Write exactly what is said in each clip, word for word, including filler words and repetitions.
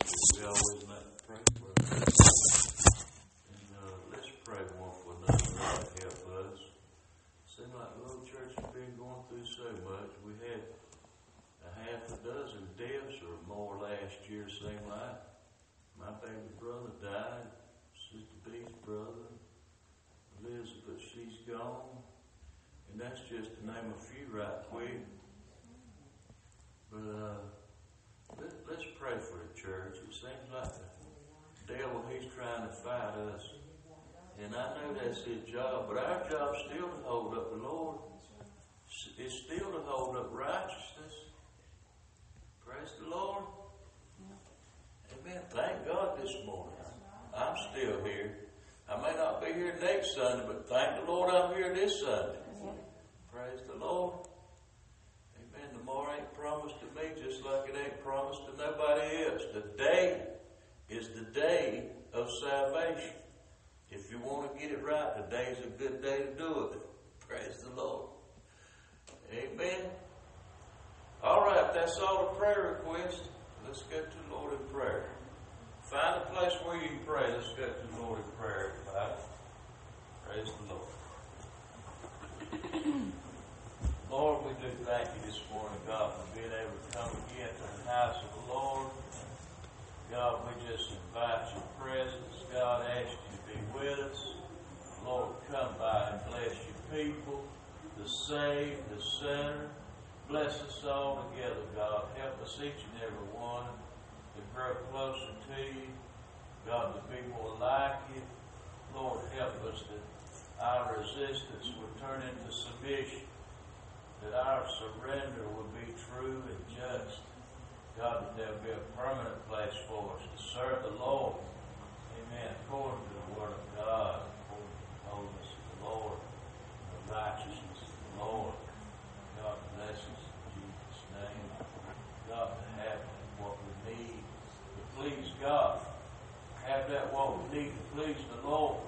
We always like to pray for us. And uh, let's pray one for another. God help us. Seems like the little church has been going through so much. We had a half a dozen deaths or more last year, seemed like. My baby brother died. Sister B's brother. Elizabeth, she's gone. And that's just to name a few right quick. But uh, let, let's pray for the church. It seems like the devil, he's trying to fight us. And I know that's his job, but our job's still to hold up the Lord. It's still to hold up righteousness. Praise the Lord. Amen. Thank God this morning. I'm still here. I may not be here next Sunday, but thank the Lord I'm here this Sunday. Praise the Lord. Amen. Tomorrow ain't promised to me just like it ain't promised to nobody else. The day is the day of salvation. If you want to get it right, today's a good day to do it. Praise the Lord. Amen. All right, that's all the prayer requests. Let's go to the Lord in prayer. Find a place where you can pray. Let's go to the Lord in prayer, everybody. Praise the Lord. Lord, we do thank you this morning, God, for being able to come again to the house of the Lord. God, we just invite your presence. God, ask you to be with us. Lord, come by and bless your people, the saved, the sinner. Bless us all together, God. Help us each and every one to grow closer to you. God, to be more like you. Lord, help us that our resistance would turn into submission, that our surrender would be true and just. God, that there would be a permanent place for us to serve the Lord. Amen. According to the Word of God, according to the holiness of the Lord, the righteousness of the Lord. God bless us in Jesus' name. God, to have what we need to please God. Have that what we need to please the Lord.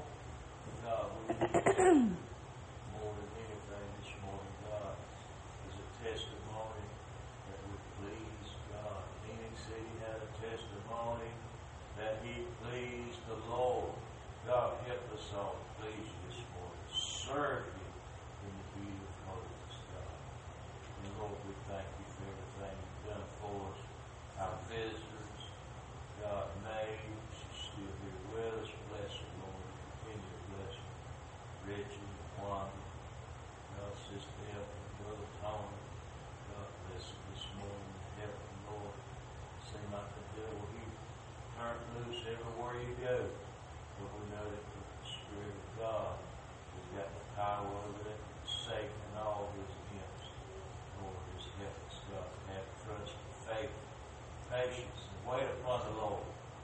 God, we need more than anything this morning, God, is a testimony that would please God. Phoenix City had a testimony that he pleased the Lord. God, help us all to please you this morning. Serve you in the beauty of holiness, God. And Lord, we thank you for everything you've done for us. Our visitors, God, May, she's still here with us. Bless her, Lord. Continue to bless her. Richard, Wanda, God, Sister Ethel, Brother Tony. God bless her this morning. Help them, Lord. Seem like the devil, he turned loose everywhere you go. But we know that with the Spirit of God, we've got the power over it. Satan and all his imps. Lord, just help us, God, to have trust, faith, patience, and wait upon the Lord.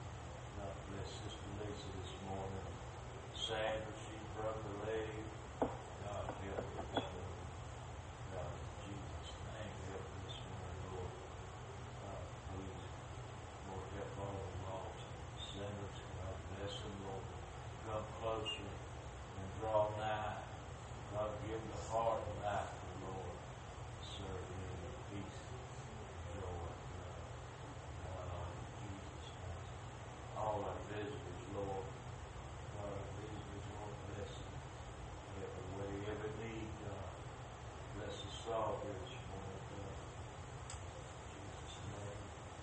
God bless Sister Lisa this morning. Sandra, she broke her leg. God help her this morning. God, in Jesus' name, help her this morning, Lord. God, please, Lord, help all the lost sinners. God bless them, Lord. Come closer and draw nigh. God, give them the heart and life of the Lord. Serve you in peace, joy, God. God, in Jesus' name. All our visitors, Lord. God, our visitors, Lord, bless them. Every way, every need, God. Bless us all here this morning, God. In Jesus' name.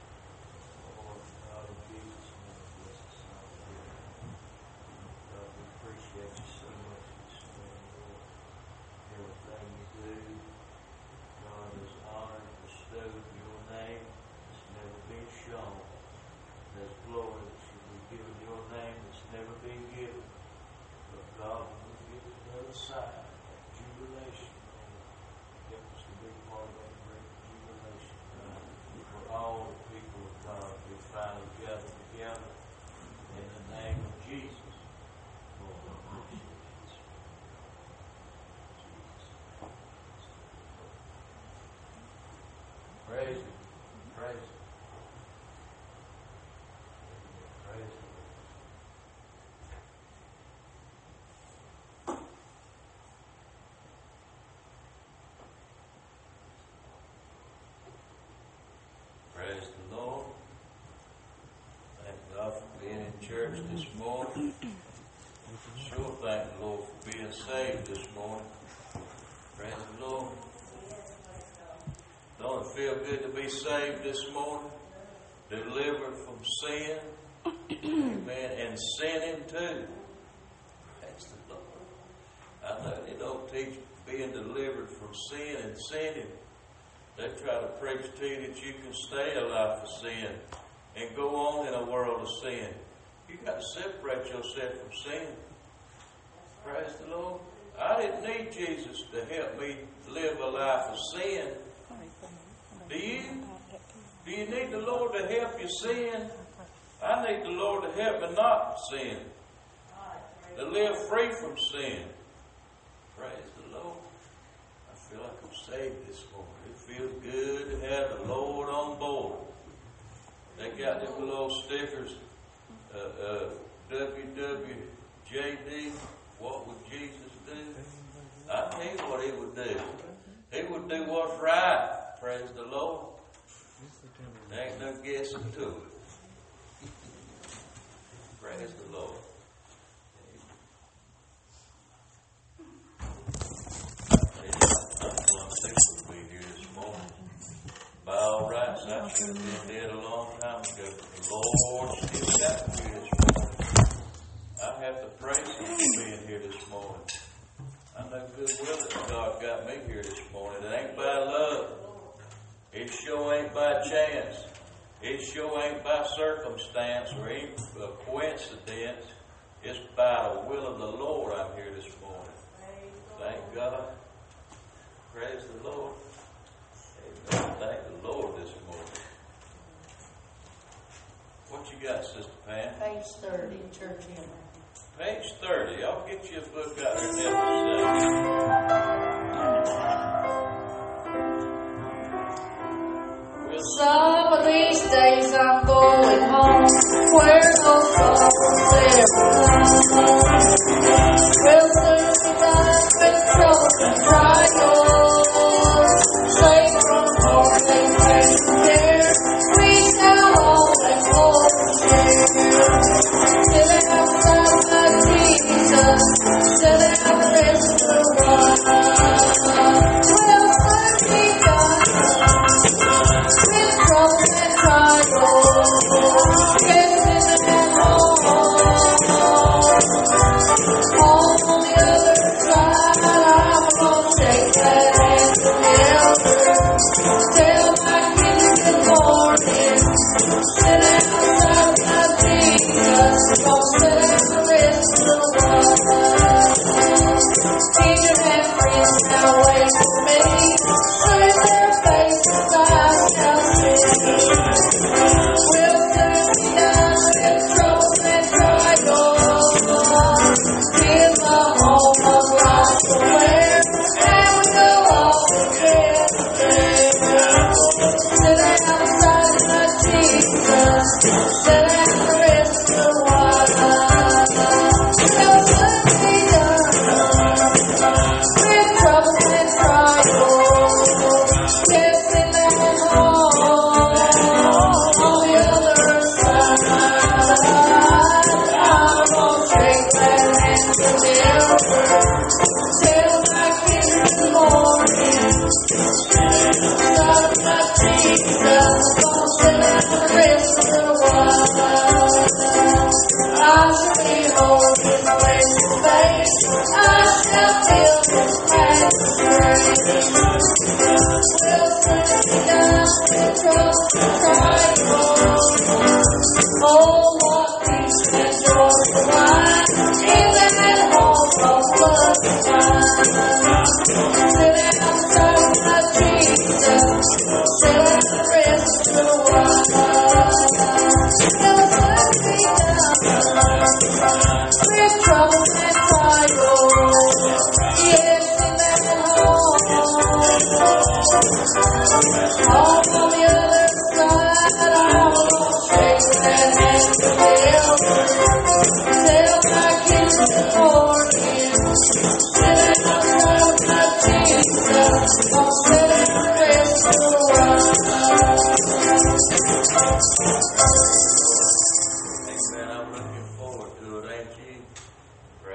Lord, God, in Jesus' name, bless us all here. God, we appreciate you so much this morning, Lord. Everything you do, God, is honored, bestowed in your name. It's never been shown. There's glory that should be given your name that's never been given. But God, when we get to the other side, that jubilation, Lord, help us to be part of that great jubilation, God, where all the people of God be finally gathered together in the name of Jesus. Lord, we appreciate this. Jesus. Praise Him. Praise Him. Praise Him. Praise the Lord. God for being in church this morning. Sure thank the Lord for being saved this morning. Praise the Lord. Don't it feel good to be saved this morning? Delivered from sin. Amen. And sinning too. Praise the Lord. I know they don't teach being delivered from sin and sinning. They try to preach to you that you can stay a life of sin and go on in a world of sin. You got to separate yourself from sin. Praise the Lord. I didn't need Jesus to help me live a life of sin. Do you? Do you need the Lord to help you sin? I need the Lord to help me not sin. To live free from sin. Praise the Lord. I feel like I'm saved this morning. It feels good to have the Lord on board. They got them little stickers, uh, uh, W W J D, what would Jesus do? I tell you what he would do. He would do what's right. Praise the Lord. There ain't no guessing to it. Praise the Lord. I'm glad people to be here this morning. By all rights, I should have been dead a long time ago. The Lord still got me here this morning. I have to praise Him for being here this morning. I know good well that God got me here this morning. It ain't by love. It sure ain't by chance. It sure ain't by circumstance or any uh, coincidence. It's by the will of the Lord I'm here this morning. Thank God. Praise the Lord. Amen. Thank the Lord this morning. What you got, Sister Pam? Page thirty, church hymn. Page thirty. I'll get you a book out there never Some of these days I'm going home, where no troubles ever come. We'll soon be done with troubles and trials. Safe from heartache, pain, and care, we shall always hold and share. Sit outside my Jesus, sit out the rest of the while. We'll soon be done with trouble and trials, getting and home. On the other side, I'm gonna shake that hand together. Tell my kids good morning. Sit outside my Jesus, gonna sit out the rest of the while. Teacher and friends now wait for me. Turn their faces, I shall see. We'll soon be done with troubles and trials. In the home of life aware, and we'll all together there. Sit outside my Jesus, sit out the rest of the while. We'll soon be done with troubles and trials. Yes, in that home, on the other side, I'm gonna shake that hand together. Tell my kids good morning. Stop my Jesus, gonna sit out the rest of the while. I shall behold His blessed face. I shall feel His majesty. We'll soon be done with troubles and trials. Oh, what peace and joy divine in that home of love divine. Sit outside my Jesus, sit out the rest of the while. We'll soon be done with troubles and trials. Yes, in that home. On the other side, I'm gonna shake that hand together. Tell my kids good morning. Sit outside my Jesus, gonna sit out the rest of the while.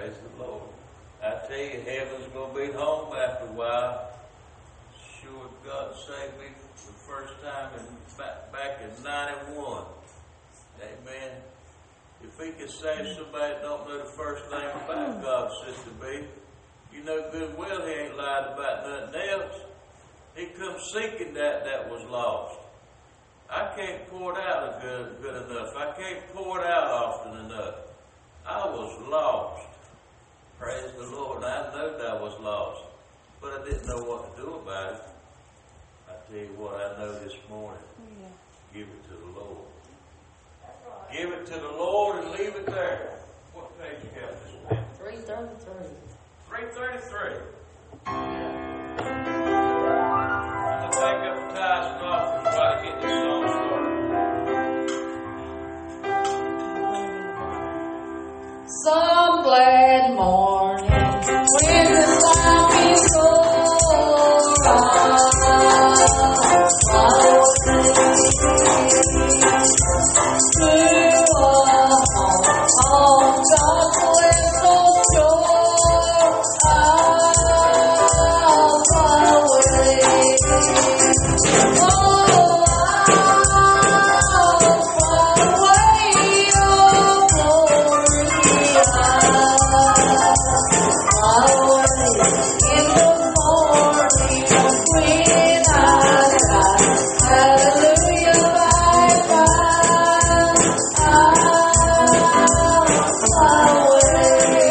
Praise the Lord. I tell you, heaven's going to be home after a while. Sure, God saved me the first time in, back, back in ninety-one. Amen. If he could save somebody that don't know the first thing about God, Sister B, you know good well he ain't lied about nothing else. He come seeking that that was lost. I can't pour it out good, good enough. I can't pour it out often enough. I was lost. Praise the Lord. I know that I was lost, but I didn't know what to do about it. I tell you what, I know this morning. Yeah. Give it to the Lord. Right. Give it to the Lord and leave it there. What page you got this morning? three thirty-three. three thirty-three. I'm going to take up the tithes and offerings while I get this song started. Some glad morning when the sun is so bright, to a home on God's whistle shore, I'll fly away. Oh, I'll fly away, oh glory, I'll fly away in the morning when I die. Hallelujah, bye bye. I'll fly away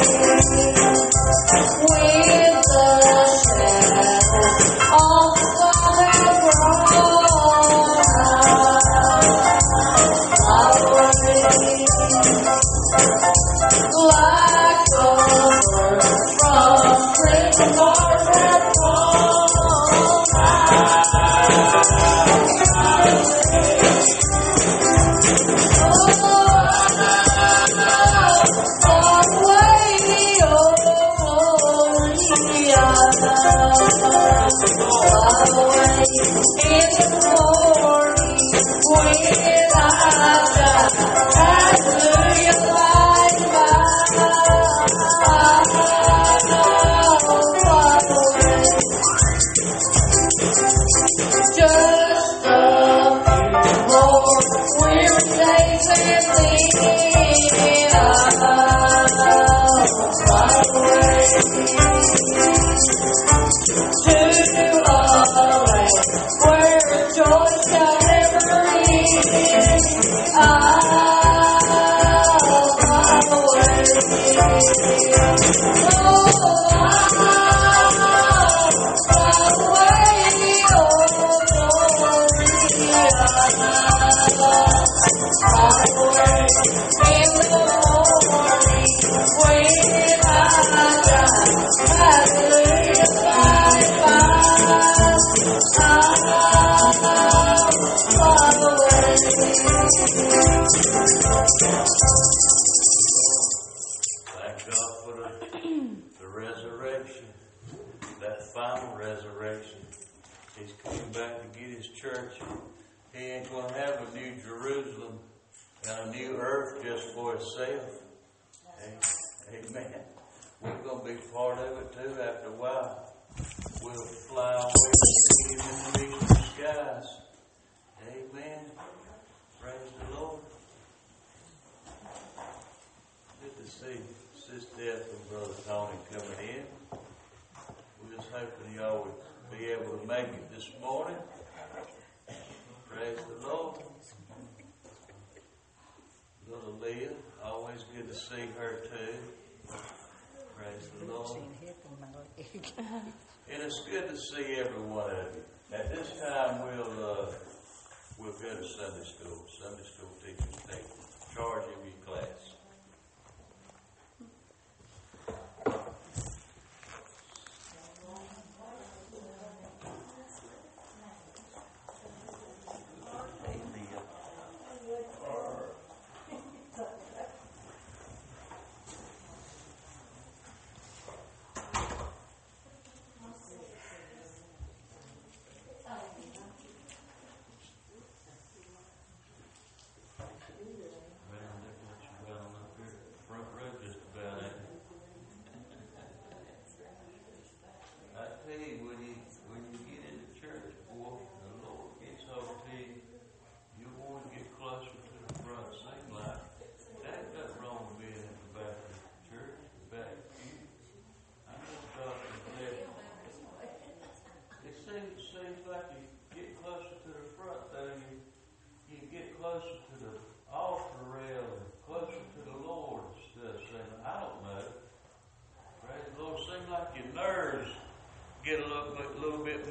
with the shadow of Father grown. I'll fly away like a bird from prison bars at home. Just a few more weary days and then I'll fly away to a land where joy shall never end. I'll fly away. Oh, I'll fly away, oh glory, fly away in the morning when I die. Hallelujah, bye bye. I'll fly away. Thank God for the, the resurrection, that final resurrection. He's coming back to get his church. He ain't going to have a new Jerusalem and a new earth just for itself. Amen. We're going to be part of it too after a while. We'll fly away and get in the eastern skies. Amen. Praise the Lord. Good to see Sister Ethel and Brother Tony coming in. We're just hoping y'all would be able to make it this morning. Praise the Lord. Little Leah, always good to see her too. Praise the Lord. And it's good to see every one of you. At this time, we'll uh, we'll go to Sunday school. Sunday school teachers take charge of your class.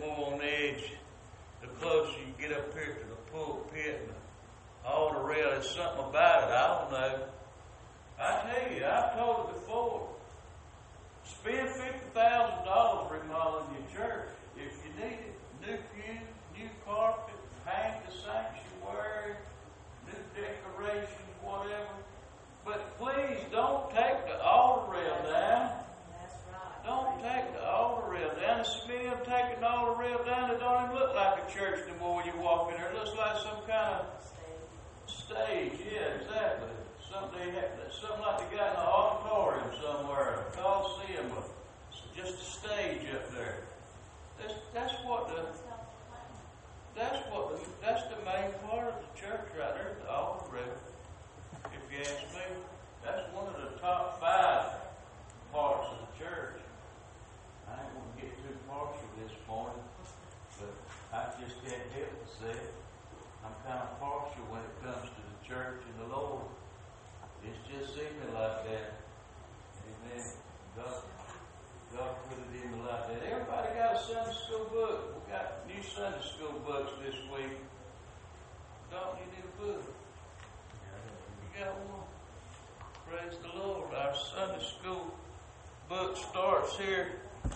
more on edge the closer you get up here to the pulpit and all the rail. There's something about it. I don't know. I tell you, I've told it before. Spend fifty thousand dollars remodeling your church. If you need it, new pew, new carpet, paint the sanctuary, new decorations, whatever. But please don't take the altar rail down. That's right. Don't take the altar rail down. There's so many of them taking the altar rail down. It don't even look like a church anymore when you walk in there. It looks like some kind of stage. Yeah, exactly. Something, something like they got in an auditorium somewhere, a coliseum, just a stage up there. That's that's what the that's what the, that's the main part of the church right there, the altar rail. If you ask me, that's one of the top five parts of the church. I ain't going to get too partial this morning, but I just can't help but say it. I'm kind of partial when it comes to the church and the Lord. It's just seeming like that. Amen. God, God put it in me like that. Everybody got a Sunday school book. We got new Sunday school books this week. Don't you need a book? You got one? Praise the Lord. Our Sunday school book starts here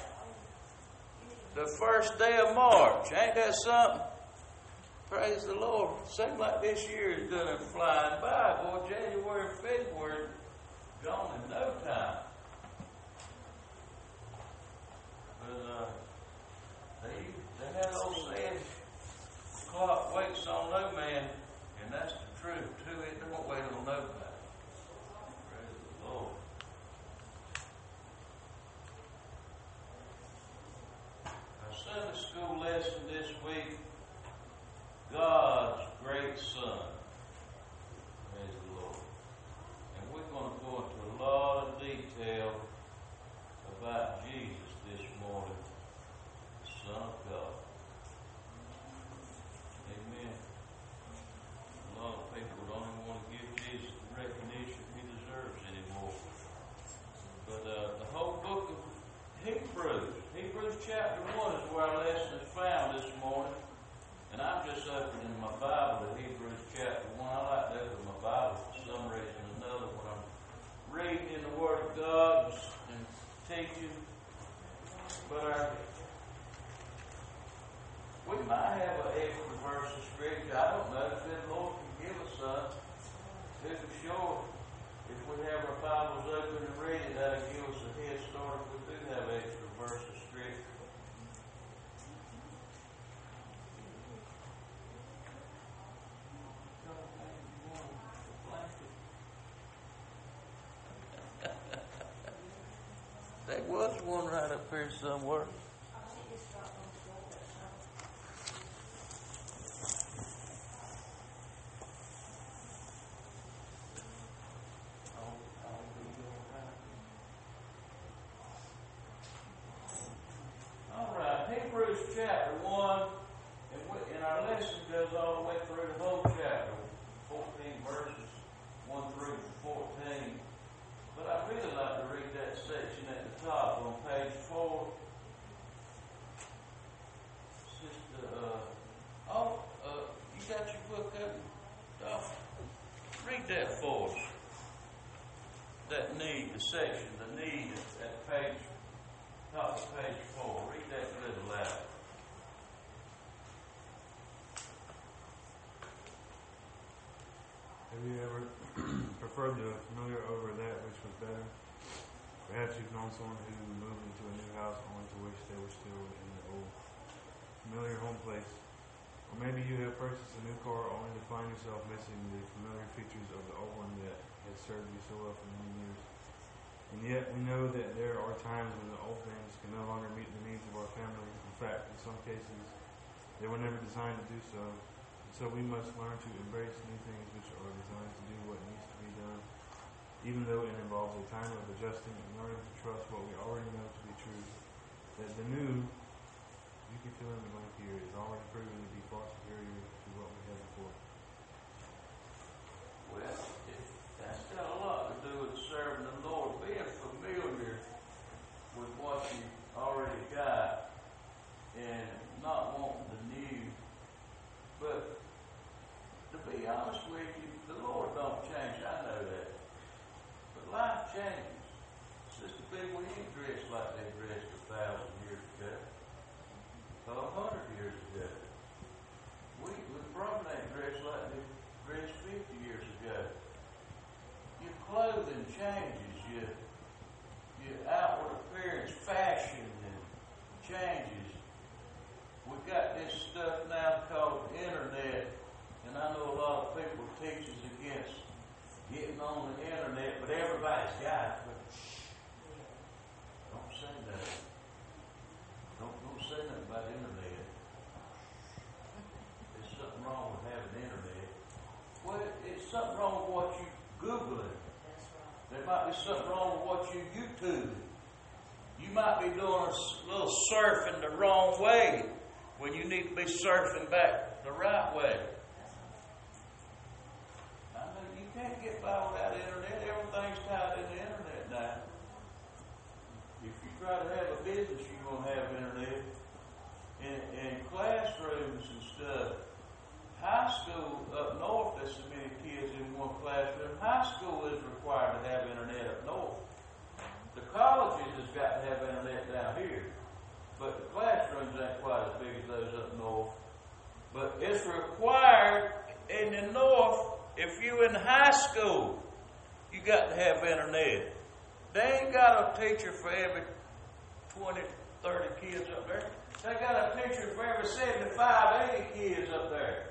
the first day of March. Ain't that something? Praise the Lord. Seems like this year is going to fly by. Boy, January, February, gone in no time. But uh, they, they had old saying, clock waits on no man, and that's the truth, too. It don't wait on nobody. Praise the Lord. Our Sunday school lesson this week, God's great Son. Praise the Lord. And we're going to go into a lot of detail about Jesus this morning, the Son of God. Amen. A lot of people don't even want to give Jesus the recognition he deserves anymore. But uh, the whole book of Hebrews, Hebrews chapter one is where our lesson is found this morning. And I'm just opening my Bible to Hebrews chapter one. I like to open my Bible for some reason or another when I'm reading in the Word of God and teaching. But our, we might have an extra verse of Scripture. I don't know if the Lord can give us some. To be sure, if we have our Bibles open and read it, that'll give us a head start if we do have extra verse of Scripture. There was one right up here somewhere. All right, Hebrews chapter one, and, we, and our lesson goes all the way through the whole chapter, fourteen verses, one through fourteen. But I really like to read that section at the top on page four. It's just, uh, oh, uh, you got your book open? Oh, read that for us. That need, the section, the need at page, top of page four. Read that a little loud. Have you ever preferred the familiar over that which was better? Perhaps you've known someone who moved into a new house only to wish they were still in the old familiar home place. Or maybe you have purchased a new car only to find yourself missing the familiar features of the old one that has served you so well for many years. And yet we know that there are times when the old things can no longer meet the needs of our family. In fact, in some cases, they were never designed to do so. So we must learn to embrace new things which are designed to do what needs to be done, even though it involves a time of adjusting and learning to trust what we already know to be true. That the new, you can fill in the blank here, is already proven to be far superior to what we had before. Well, it, that's got a lot to do with serving the Lord, being familiar with what you already got, and dress like they dressed a thousand years ago, or a hundred years ago. We, we probably ain't dressed like they dressed fifty years ago. Your clothing changes, your, your outward appearance, fashion, and changes. We've got this stuff now called the internet, and I know a lot of people teach us against getting on the internet, but everybody's got it. But shh, don't say that. Don't, don't say nothing about the internet. There's something wrong with having the internet. Well, it's something wrong with what you Googling. There might be something wrong with what you YouTube. You might be doing a little surfing the wrong way when you need to be surfing back the right way. I know you can't get by without the internet. Everything's tied in the internet now. If you try to have a business, you're going to have internet. In, in classrooms and stuff, high school up north, there's so many kids in one classroom. High school is required to have internet up north. The colleges has got to have internet down here. But the classrooms ain't quite as big as those up north. But it's required in the north, if you're in high school, you got to have internet. They ain't got a teacher for every twenty, thirty kids up there. They got a teacher for every seventy-five, eighty kids up there.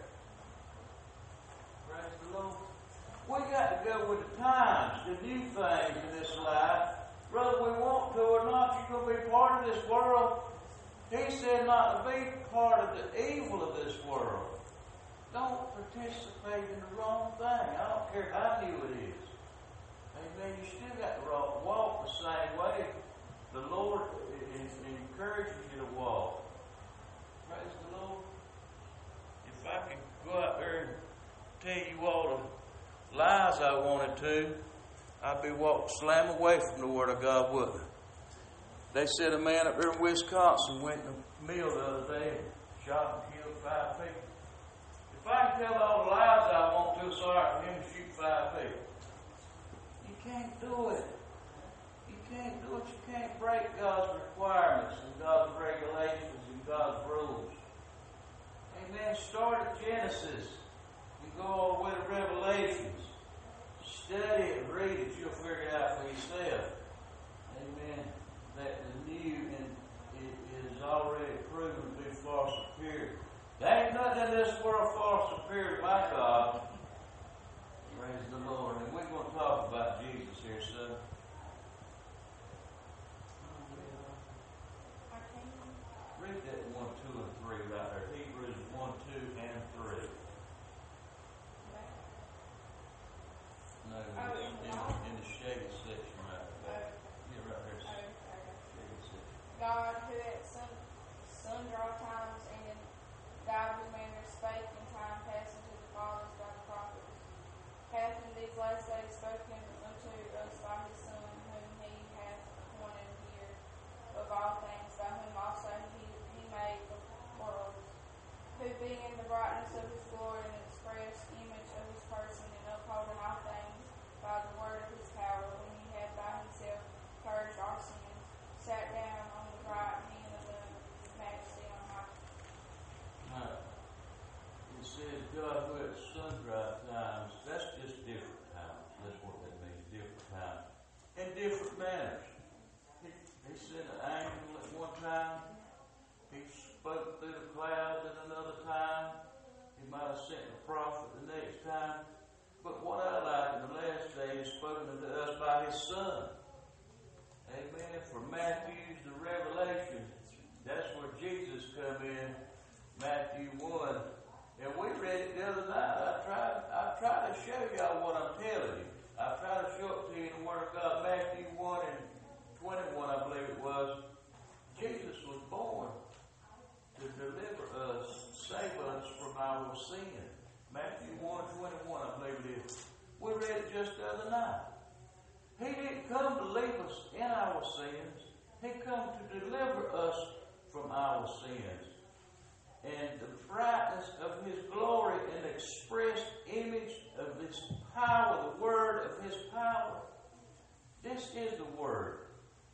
Praise the Lord. We got to go with the times, the new things in this life. Whether we want to or not, you're going to be part of this world. He said not to be part of the evil of this world. Don't participate in the wrong thing. I don't care how new it is. Amen. You still got to walk the same way the Lord is encouraging you to walk. Praise the Lord. If I could go out there and tell you all the lies I wanted to, I'd be walking slam away from the Word of God, wouldn't I? They said a man up there in Wisconsin went in a mill the other day and shot and killed five people. If I can tell all the lies I want to, it's all right for him to shoot five people. You can't do it. You can't do it. You can't break God's requirements and God's regulations and God's rules. Amen. Start at Genesis and go all the way to Revelations. Study it, read it, you'll figure it out for yourself. Amen. That the new and it is already proven to be far superior. There ain't nothing in this world far superior to my God. Praise the Lord. And we're going to talk about Jesus here, son. Read that one, two, and three right there. Hebrews one, two, and three. No, Oh, in, in in, God? in the shaded section right there. Yeah, right there. Okay, okay. Shaded section. God, who at some sundry times and in divers manners spake in time past unto the fathers by the prophets, hath in these last days spoken unto us by his Son, whom he hath appointed heir of all things, by whom also he, he made the worlds, who being in the brightness of his glory and express image of his person, and upholding all things by the word of his power, when he had by himself purged our sins, sat down on the right hand of the majesty on high. Now, it says God who at sundry times, that's just different times. That's what that means, different times. In different manners. He, he sent an angel at one time. He spoke through the clouds at another time. He might have sent a prophet the next time. But what I like in the last day is spoken to us by his Son. Amen. From Matthew to Revelation, that's where Jesus come in. Matthew one. And we read it the other night. I tried I tried to show y'all what I'm telling you. I tried to show it to you in the Word of God. Matthew one and twenty-one, I believe it was. Jesus was born to deliver us, save us from our sin. Matthew one, twenty-one, I believe it is. We read it just the other night. He didn't come to leave us in our sins. He come to deliver us from our sins. And the brightness of his glory and the express image of his power, the word of his power. This is the word. The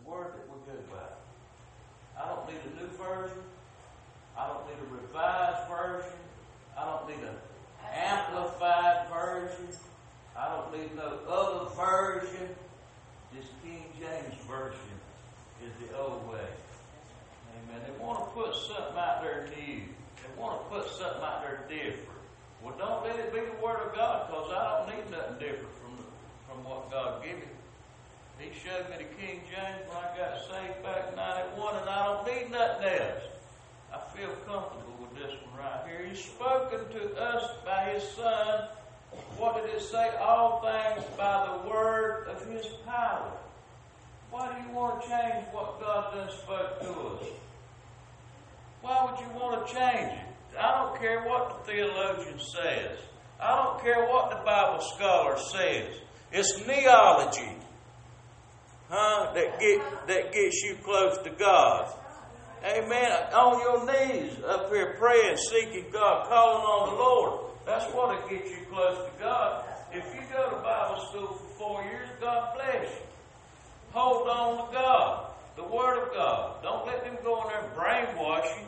the word that we go by. I don't need a new version. I don't need a revised version. I don't need an amplified version. I don't need no other version. This King James Version is the old way. Amen. They want to put something out there new. They want to put something out there different. Well, don't let it be the Word of God, because I don't need nothing different from, from what God gave me. He showed me the King James when I got saved back in ninety-one, and I don't need nothing else. I feel comfortable with this one right here. He's spoken to us by His Son. What did it say? All things by the word of His power. Why do you want to change what God done spoke to us? Why would you want to change it? I don't care what the theologian says. I don't care what the Bible scholar says. It's neology, huh? That get that gets you close to God. Amen. On your knees up here praying, seeking God, calling on the Lord. That's what it gets you close to God. If you go to Bible school for four years, God bless you. Hold on to God, the Word of God. Don't let them go in there and brainwash you.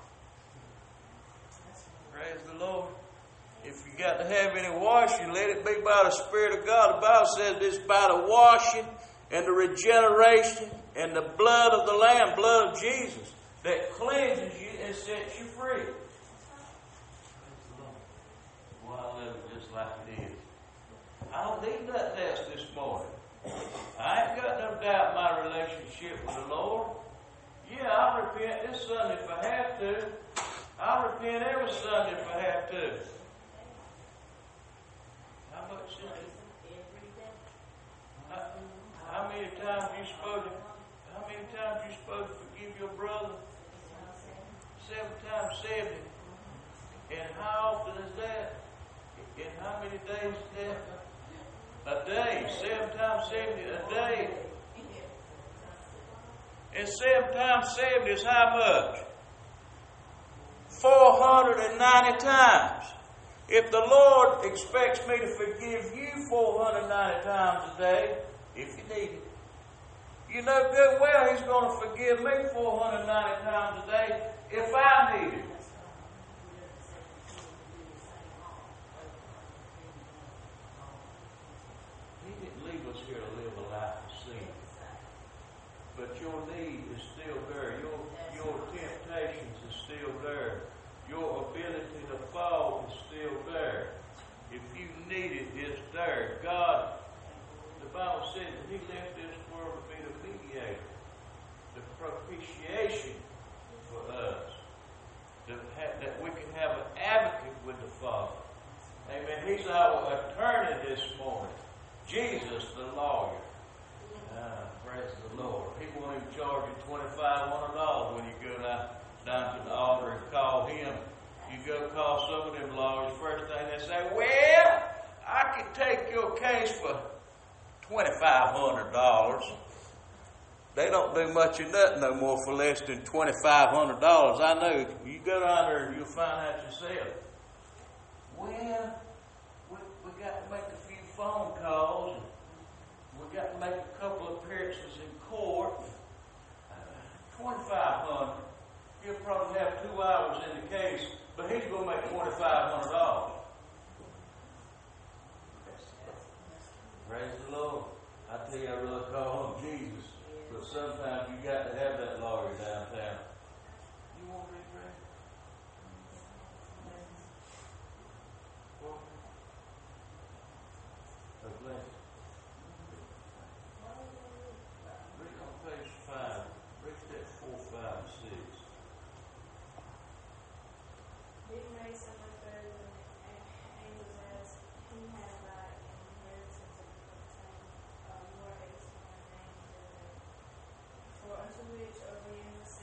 Praise the Lord. If you got to have any washing, let it be by the Spirit of God. The Bible says it's by the washing and the regeneration and the blood of the Lamb, blood of Jesus, that cleanses you and sets you free. Well, I live it just like it is. I don't need nothing else this morning. I ain't got no doubt in my relationship with the Lord. Yeah, I'll repent this Sunday if I have to. I'll repent every Sunday if I have to. How much is it? How, how many times you supposed to, how many times you supposed to forgive your brother? Seven times seventy. And how often is that? In how many days is that? A day. Seven times seventy a day. And seven times seventy is how much? four hundred ninety times. If the Lord expects me to forgive you four hundred ninety times a day, if you need it, you know good well He's going to forgive me four hundred ninety times a day if I need it. He didn't leave us here to live a life of sin. But your need is still there. Your, your temptations is still there. Your ability to fall is still there. If you need it, it's there. God, the Bible says that He left this world to be the mediator, the propitiation for us, to have, that we can have an advocate with the Father. Amen. He's our attorney this morning. Jesus, the lawyer. Ah, praise the Lord. He won't even charge you twenty-five hundred dollars when you go down, down to the altar and call Him. You go call some of them lawyers, first thing they say, well, I can take your case for twenty-five hundred dollars. They don't do much of nothing no more for less than twenty-five hundred dollars. I know. You go down there and you'll find out yourself. Well, we, we got to make a few phone calls. And we got to make a couple of appearances in court. Uh, twenty-five hundred dollars. He'll probably have two hours in the case, but he's going to make twenty-five hundred dollars. Praise the Lord. I tell you, I really call on Jesus. But sometimes you got to have that lawyer downtown. You want to read, Ray? God bless. Read on page five. Read that four, five, and six. Being raised so much better than angels as He had by inheritance of the same uh, more excellent name than they. For unto which of the angels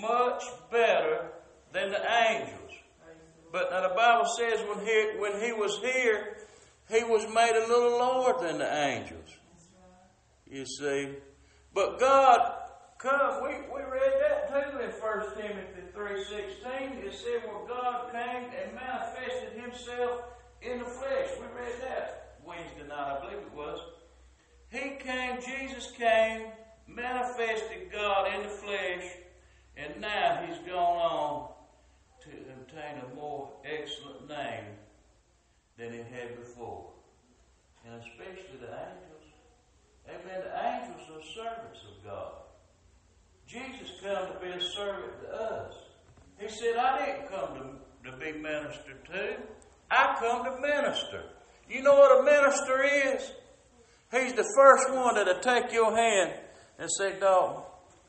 much better than the angels. But now the Bible says when he, when he was here, he was made a little lower than the angels. You see. But God, come, we, we read that too in First Timothy three sixteen. It said, well, God came and manifested himself in the flesh. We read that Wednesday night, I believe it was. He came, Jesus came, manifested God in the flesh, and now he's gone on to obtain a more excellent name than he had before. And especially the angels. Amen. The angels are servants of God. Jesus came to be a servant to us. He said, I didn't come to, to be ministered to. I come to minister. You know what a minister is? He's the first one that'll take your hand and say, dog,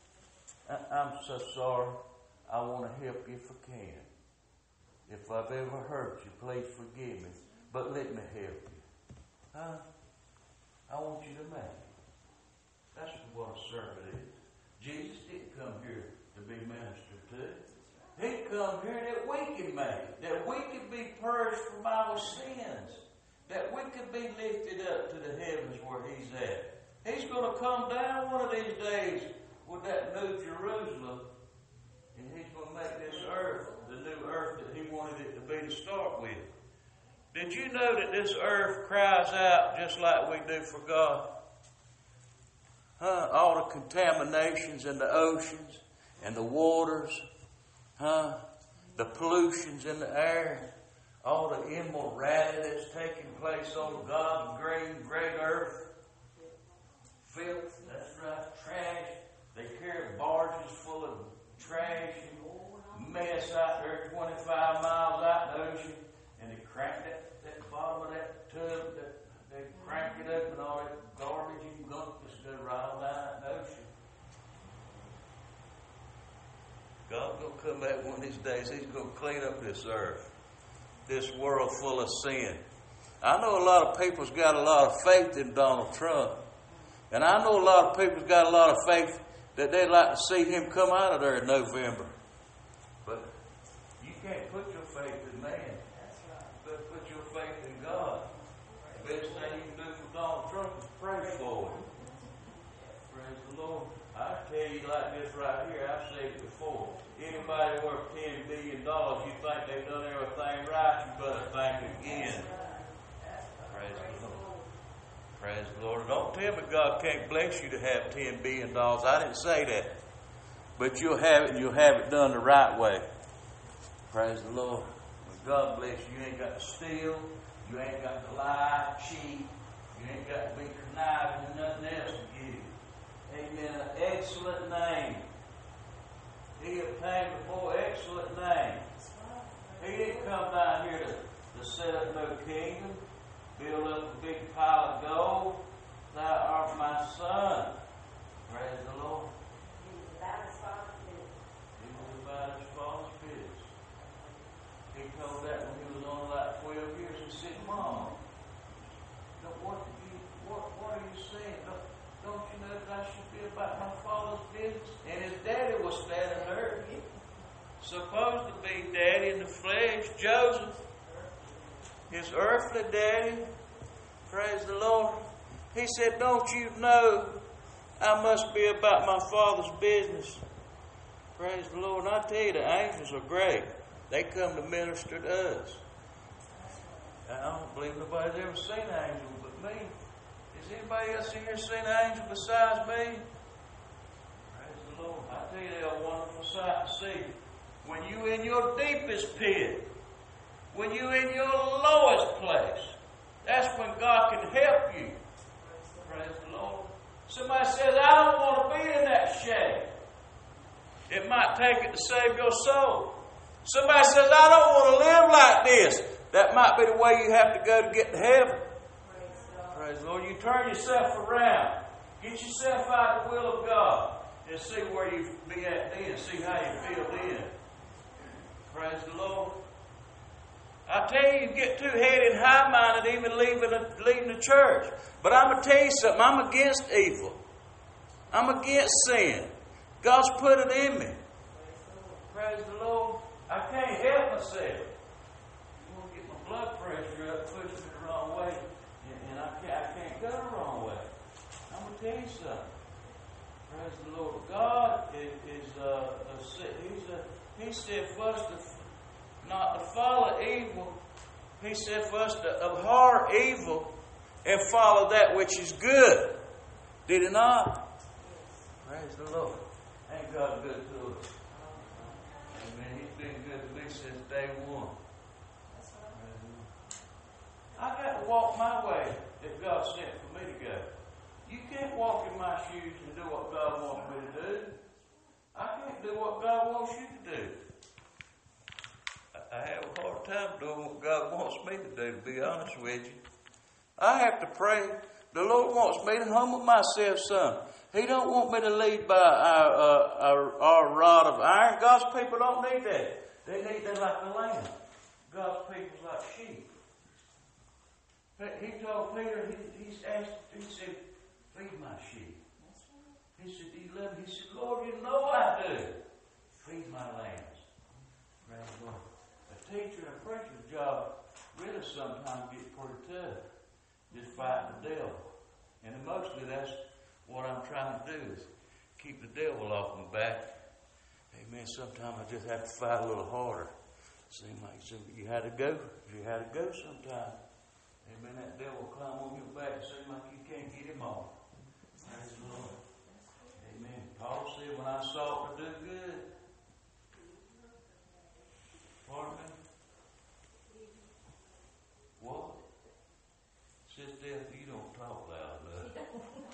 I'm so sorry. I want to help you if I can. If I've ever hurt you, please forgive me. But let me help you. Huh? I want you to make it. That's what a servant is. Jesus didn't come here to be ministered to. He come here that we can make it. That we can be purged from our sins. That we can be lifted up to the heavens where he's at. He's going to come down one of these days with that new Jerusalem. And he's going to make this earth the new earth that he wanted it to be to start with. Did you know that this earth cries out just like we do for God? Huh? All the contaminations in the oceans and the waters, huh? The pollutions in the air, all the immorality that's taking place on God's great, great earth. Filth, that's right, trash. They carry barges full of trash and mess out there twenty-five miles out in the ocean, and they crank that, that bottom of that tub, that, they crank it up, and all that garbage and gunk just go right on down in the ocean. God's going to come back one of these days. He's going to clean up this earth, this world full of sin. I know a lot of people's got a lot of faith in Donald Trump. And I know a lot of people's got a lot of faith that they'd like to see him come out of there in November. But you can't put your faith in man. But put your faith in God. The best thing you can do for Donald Trump is pray for him. Praise the Lord. I tell you like this right here, I've said it before. Anybody worth ten billion dollars, you think they've done everything right, you better think again. Praise the Lord. Praise the Lord. Don't tell me God can't bless you to have ten billion dollars. I didn't say that. But you'll have it, and you'll have it done the right way. Praise the Lord. When God bless you, you ain't got to steal. You ain't got to lie, cheat. You ain't got to be conniving and nothing else to give. Amen. An excellent name. He obtained a more excellent name. He didn't come down here to, to set up no kingdom, build up a big pile of gold. Thou art my son. Praise the Lord. He was about his father's business. He was about his father's business. He told that when he was only like twelve years. He said, Mom, what, you, what, what are you saying? Don't, don't you know that I should be about my father's business? And his daddy was standing there. Supposed to be daddy in the flesh, Joseph, his earthly daddy. Praise the Lord. He said, don't you know I must be about my father's business? Praise the Lord. And I tell you, the angels are great. They come to minister to us. I don't believe nobody's ever seen an angel but me. Has anybody else in here seen an angel besides me? Praise the Lord. I tell you, they're a wonderful sight to see. When you in your deepest pit, when you in your lowest place, that's when God can help you. Praise the Lord. Somebody says, I don't want to be in that shade. It might take it to save your soul. Somebody says, I don't want to live like this. That might be the way you have to go to get to heaven. Praise, Praise the Lord. You turn yourself around. Get yourself out of the will of God. And see where you be at then. See how you feel then. Praise the Lord. I tell you, you get too heady and high-minded even leaving the, leaving the church. But I'm going to tell you something. I'm against evil. I'm against sin. God's put it in me. Praise the Lord. I can't help myself. I'm going to get my blood pressure up, pushing me the wrong way, and, and I, can't, I can't go the wrong way. I'm going to tell you something. Praise the Lord. God is, is uh, a, he's a, He said for us to not to follow evil. He said for us to abhor evil and follow that which is good. Did He not? Praise the Lord. Ain't God good to us? Amen. He's been good to me since day one. I got to walk my way that God sent for me to go. You can't walk in my shoes and do what God wants me to do. I can't do what God wants you to do. I have a hard time doing what God wants me to do, to be honest with you. I have to pray. The Lord wants me to humble myself some. He don't want me to lead by our, uh, our, our rod of iron. God's people don't need that. They need that like a lamb. God's people like sheep. But He told Peter, he, he's asked, he said, feed my sheep. He said, do you love me? He said, Lord, you know I do. Feed my lambs. Praise God. A teacher and a preacher's job really sometimes gets pretty tough. Just fighting the devil. And mostly that's what I'm trying to do is keep the devil off my back. Amen. Sometimes I just have to fight a little harder. Seems like you had to go. You had to go sometime. Amen. That devil will climb on your back. It seems like you can't get him off. Praise the Lord. Amen. Paul said, when I sought to do good. Pardon me? What? Sister, you don't talk loud enough.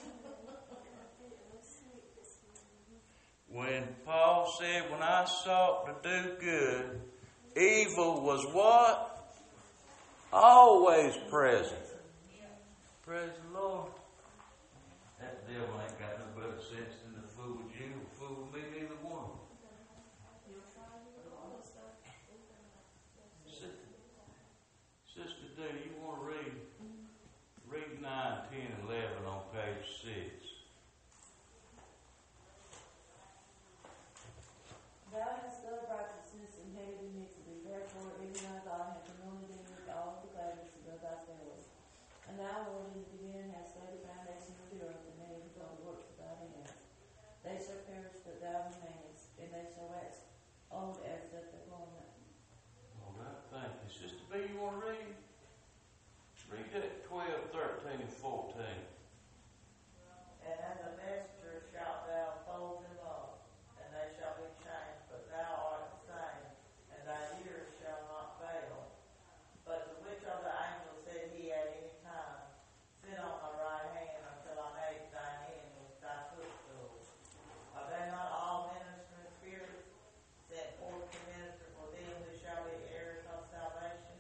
When Paul said, when I sought to do good, evil was what? Always present. Praise the Lord. That devil ain't got no better sense than to fool with you or fool with me, neither one. Sister, Sister D, you want to read? Read nine, ten, and eleven on page six. Thou hast loved righteousness and hated iniquity. Therefore, even thy God hath anointed thee with all the gladness of thy fellows. And thou, Lord, in the beginning hast laid the foundation of the earth, and made with all the works of thy hands. They shall perish, but thou remainest, and they shall wax old as doth the garment. All right, thank you. Sister B, you want to read? Read that twelve, thirteen, and fourteen. And as a messenger shalt thou fold them up, and they shall be changed, but thou art the same, and thy years shall not fail. But to which of the angels said he at any time, sit on thy right hand until I make thine enemies thy footstool? Are they not all ministering spirits sent forth to minister for them who shall be heirs of salvation?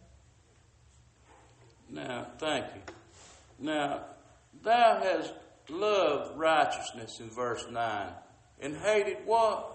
Now, thank you. Now, thou hast loved righteousness in verse nine and hated what?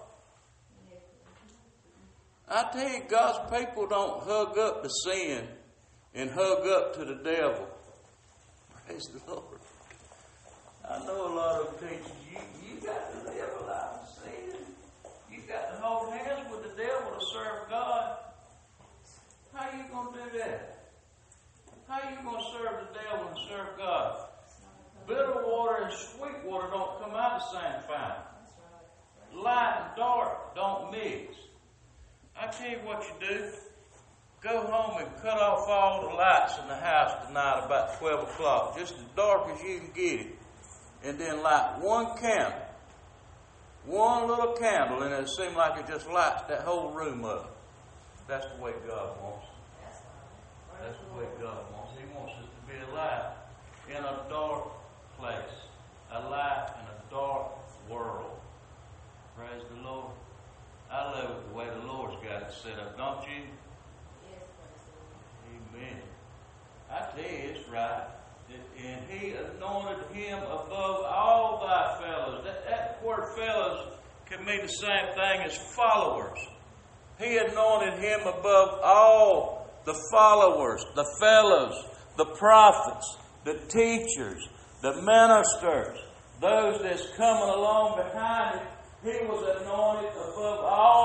I tell you, God's people don't hug up to sin and hug up to the devil. Praise the Lord. I know a lot of teachers, you, you got to live a life of sin. You got to hold hands with the devil to serve God. How are you going to do that? How are you going to serve the devil and serve God? Bitter water and sweet water don't come out the same fountain. Light and dark don't mix. I tell you what you do. Go home and cut off all the lights in the house tonight about twelve o'clock, just as dark as you can get it. And then light one candle. One little candle, and it seems like it just lights that whole room up. That's the way God wants it. That's the way God wants it. He wants us to be a light in a dark place. A light in a dark world. Praise the Lord. I love it the way the Lord's got it set up, don't you? Yes, Amen. I tell you, it's right. And he anointed him above all thy fellows. That, that word fellows can mean the same thing as followers. He anointed him above all the followers, the fellows, the prophets, the teachers, the ministers, those that's coming along behind him. He was anointed above all them.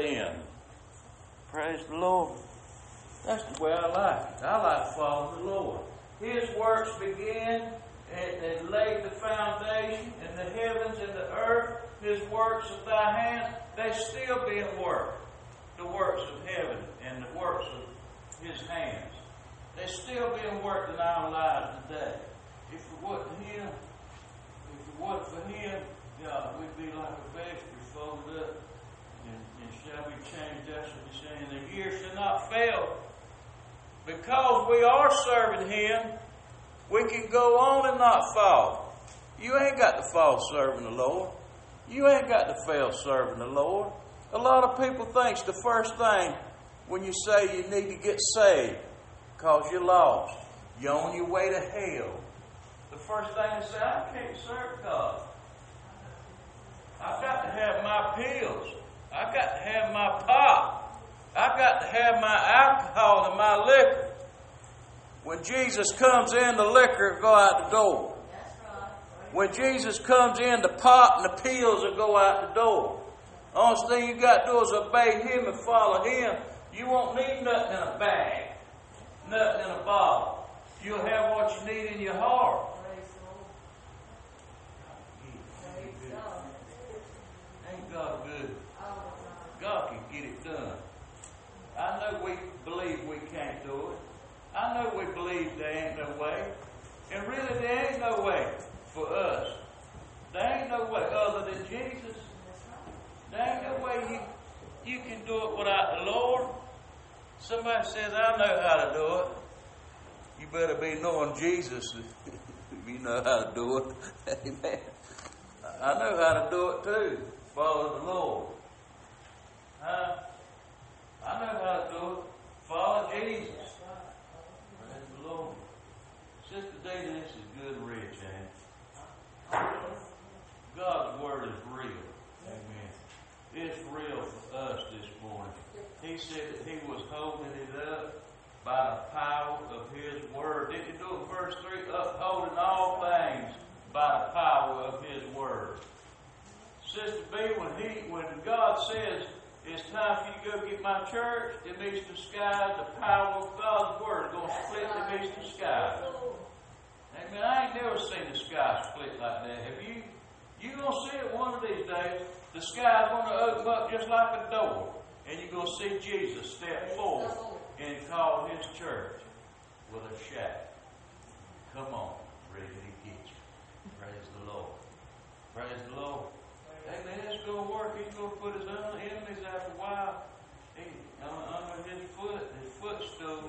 sin. Praise the Lord. That's the way I like it. I like to follow the Lord. His works began and, and laid the foundation, and the heavens and the earth, His works of thy hands, they still being worked. The works of heaven and the works of His hands. They're still being worked in our lives today. If it wasn't Him, if it wasn't for Him, God, we'd be like a vestry folded up and, and shall be changed. That's what He's saying. The year shall not fail. Because we are serving Him, we can go on and not fall. You ain't got to fall serving the Lord. You ain't got to fail serving the Lord. A lot of people think the first thing when you say you need to get saved because you're lost, you're on your way to hell. The first thing they say, I can't serve God. I've got to have my pills. I've got to have my pop. I've got to have my alcohol and my liquor. When Jesus comes in, the liquor will go out the door. When Jesus comes in, the pop and the pills will go out the door. The only thing you got to do is obey Him and follow Him. You won't need nothing in a bag, nothing in a bottle. You'll have what you need in your heart. Ain't God good? God can get it done. I know we believe we can't do it. I know we believe there ain't no way. And really there ain't no way for us. There ain't no way other than Jesus. There ain't no way you, you can do it without the Lord. Somebody says, I know how to do it. You better be knowing Jesus if you know how to do it. Amen. I know how to do it too. Follow the Lord. Huh? I know how to do it. Follow Jesus. Praise the Lord. Sister Dana, this is good and rich, ain't it? God's Word is real. Amen. It's real for us this morning. He said that He was holding it up by the power of His Word. Didn't you do it, verse three? Upholding all things by the power of His Word. Sister B, when He, when God says it's time for you to go get my church, it meets the skies, the power of God's Word is going to split the meets the skies. Amen. I ain't never seen the sky split like that. Have you? You're going to see it one of these days. The sky's going to open up just like a door. And you're going to see Jesus step forward and call His church with a shout. Come on, ready to get you. Praise the Lord. Praise the Lord. Amen. It's going to work. He's going to put His own enemies after a while. He, under His foot, His footstool.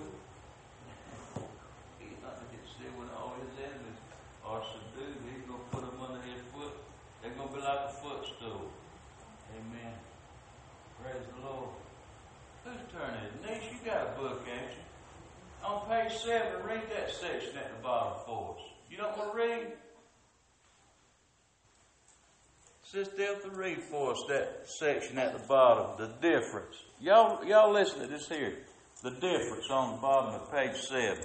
He's not going to get still when all His enemies are subdued. He's going to put them under His foot. They're going to be like a footstool. Amen. Praise the Lord. Who's turning it? Niece, you got a book, ain't you? On page seven, read that section at the bottom for us. You don't want to read? Sister Elton, read for us that section at the bottom, the difference. Y'all, y'all listen to this here. The difference on the bottom of page seven.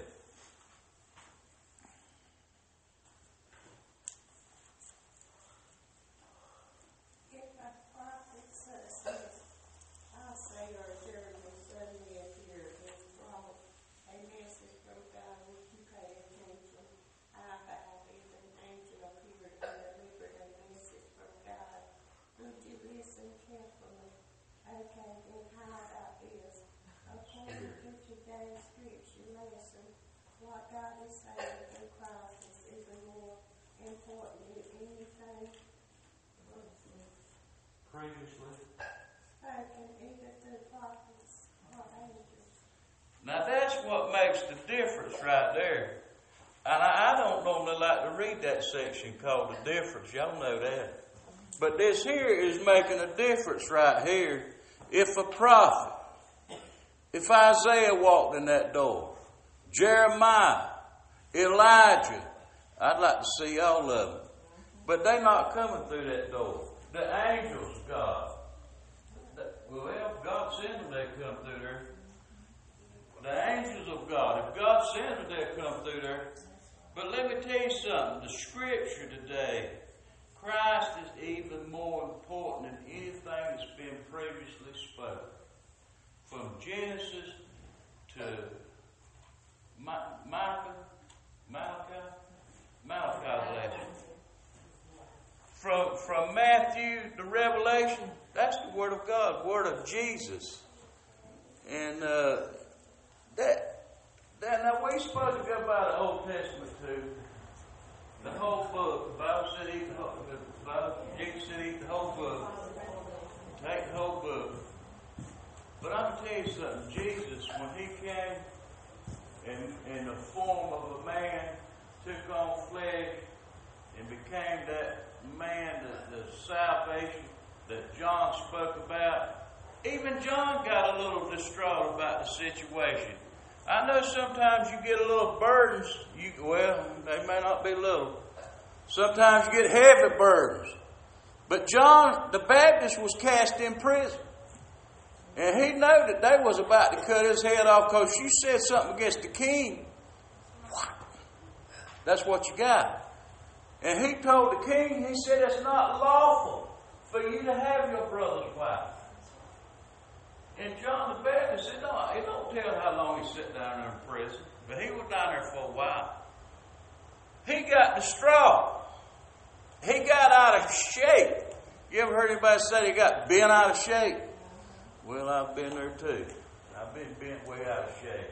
Now that's what makes the difference right there. And I, I don't normally like to read that section called the difference. Y'all know that. But this here is making a difference right here. If a prophet, if Isaiah walked in that door, Jeremiah, Elijah, I'd like to see all of them. But they're not coming through that door. The angels of God. Well, God sends them, they come through there. The angels of God. If God sends them, they'll come through there. But let me tell you something. The Scripture today, Christ is even more important than anything that's been preached. previously spoke. From Genesis to Ma- Micah, Malachi, Malachi's lesson. From, from Matthew to Revelation, that's the Word of God, Word of Jesus. And uh, that, that, now we're supposed to go by the Old Testament too. The whole book. The Bible said eat the whole book. The Bible, Jesus said eat the whole book. Take the whole book. But I'm going to tell you something. Jesus, when he came in, in the form of a man, took on flesh, and became that man, the, the salvation that John spoke about, even John got a little distraught about the situation. I know sometimes you get a little burdens. You, well, they may not be little. Sometimes you get heavy burdens. But John the Baptist was cast in prison. And he knew that they was about to cut his head off because you said something against the king. That's what you got. And he told the king, he said, it's not lawful for you to have your brother's wife. And John the Baptist said, no, he don't tell how long he sat down there in prison. But he was down there for a while. He got distraught. He got out of shape. You ever heard anybody say they got bent out of shape? Well, I've been there too. I've been bent way out of shape.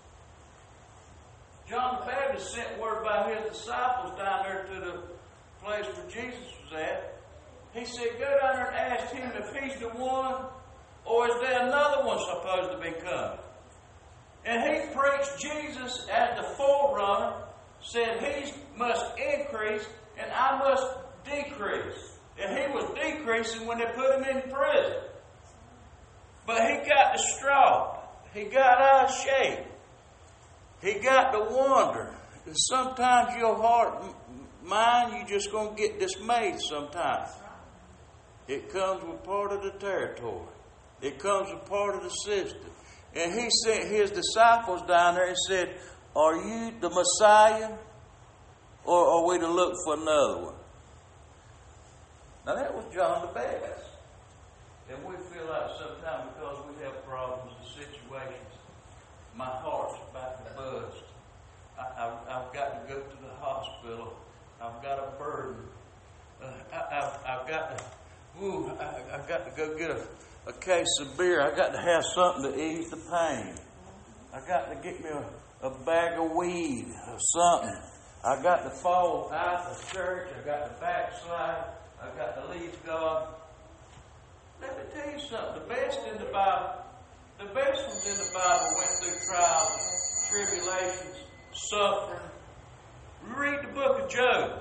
John the Baptist sent word by his disciples down there to the place where Jesus was at. He said, go down there and ask him if he's the one, or is there another one supposed to be coming? And he preached Jesus as the forerunner, said he must increase and I must decrease. And he was decreasing when they put him in prison. But he got distraught. He got out of shape. He got to wonder. Sometimes your heart, mind, you're just going to get dismayed sometimes. It comes with part of the territory. It comes with part of the system. And he sent his disciples down there and said, are you the Messiah? Or are we to look for another one? Now that was John the Baptist. And we feel like sometimes because we have problems and situations, my heart's about to bust. I, I've, I've got to go to the hospital. I've got a burden. Uh, I, I've, I've got to, ooh, I, I've got to go get a, a case of beer. I've got to have something to ease the pain. I've got to get me a, a bag of weed or something. I've got to fall out of church. I've got to backslide. I've got to leave God. Let me tell you something. The best in the Bible, the best ones in the Bible went through trials, tribulations, suffering. Read the book of Job.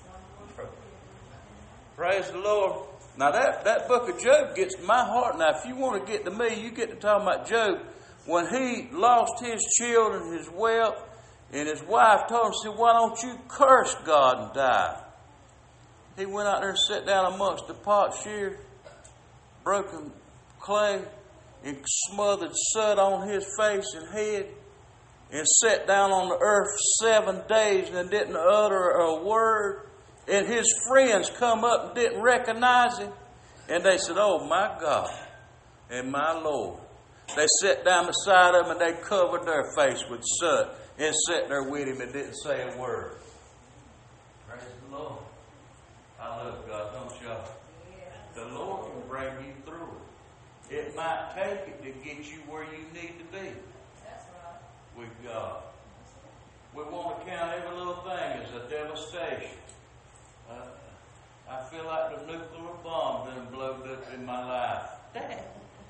Praise the Lord. Now that, that book of Job gets to my heart. Now if you want to get to me, you get to talk about Job. When he lost his children, his wealth, and his wife told him, said, why don't you curse God and die? He went out there and sat down amongst the potsherd, broken clay, and smothered soot on his face and head, and sat down on the earth seven days and didn't utter a word. And his friends come up and didn't recognize him. And they said, oh my God and my Lord. They sat down beside him and they covered their face with soot and sat there with him and didn't say a word. Praise the Lord. I love God, don't y'all? The Lord can bring you through it. It might take it to get you where you need to be. That's right. With God. We want to count every little thing as a devastation. Uh, I feel like the nuclear bomb done blowed up in my life. Dang.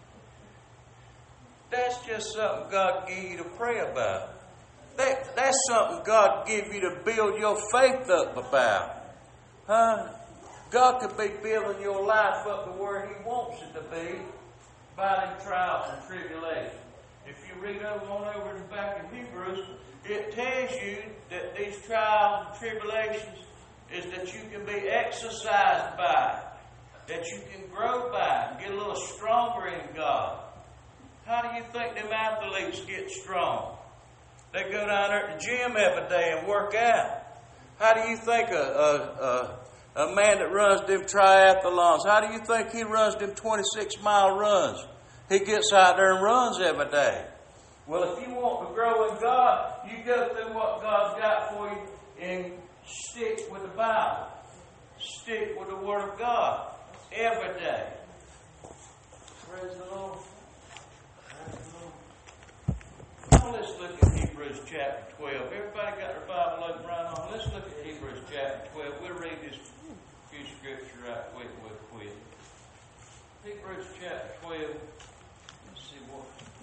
That's just something God give you to pray about. That, that's something God give you to build your faith up about. Huh? God could be building your life up to where He wants it to be by them trials and tribulations. If you read over on over in the back in Hebrews, it tells you that these trials and tribulations is that you can be exercised by, that you can grow by, and get a little stronger in God. How do you think them athletes get strong? They go down there at the gym every day and work out. How do you think a, a, a, A man that runs them triathlons, how do you think he runs them twenty-six mile runs? He gets out there and runs every day. Well, if you want to grow in God, you go through what God's got for you and stick with the Bible. Stick with the Word of God every day. Praise the Lord. Praise the Lord. Now let's look at Hebrews chapter twelve. Everybody got their Bible open right on? Let's look at Hebrews chapter twelve. We'll read this few scriptures right quick and we'll quit. Hebrews chapter twelve. Let's see what.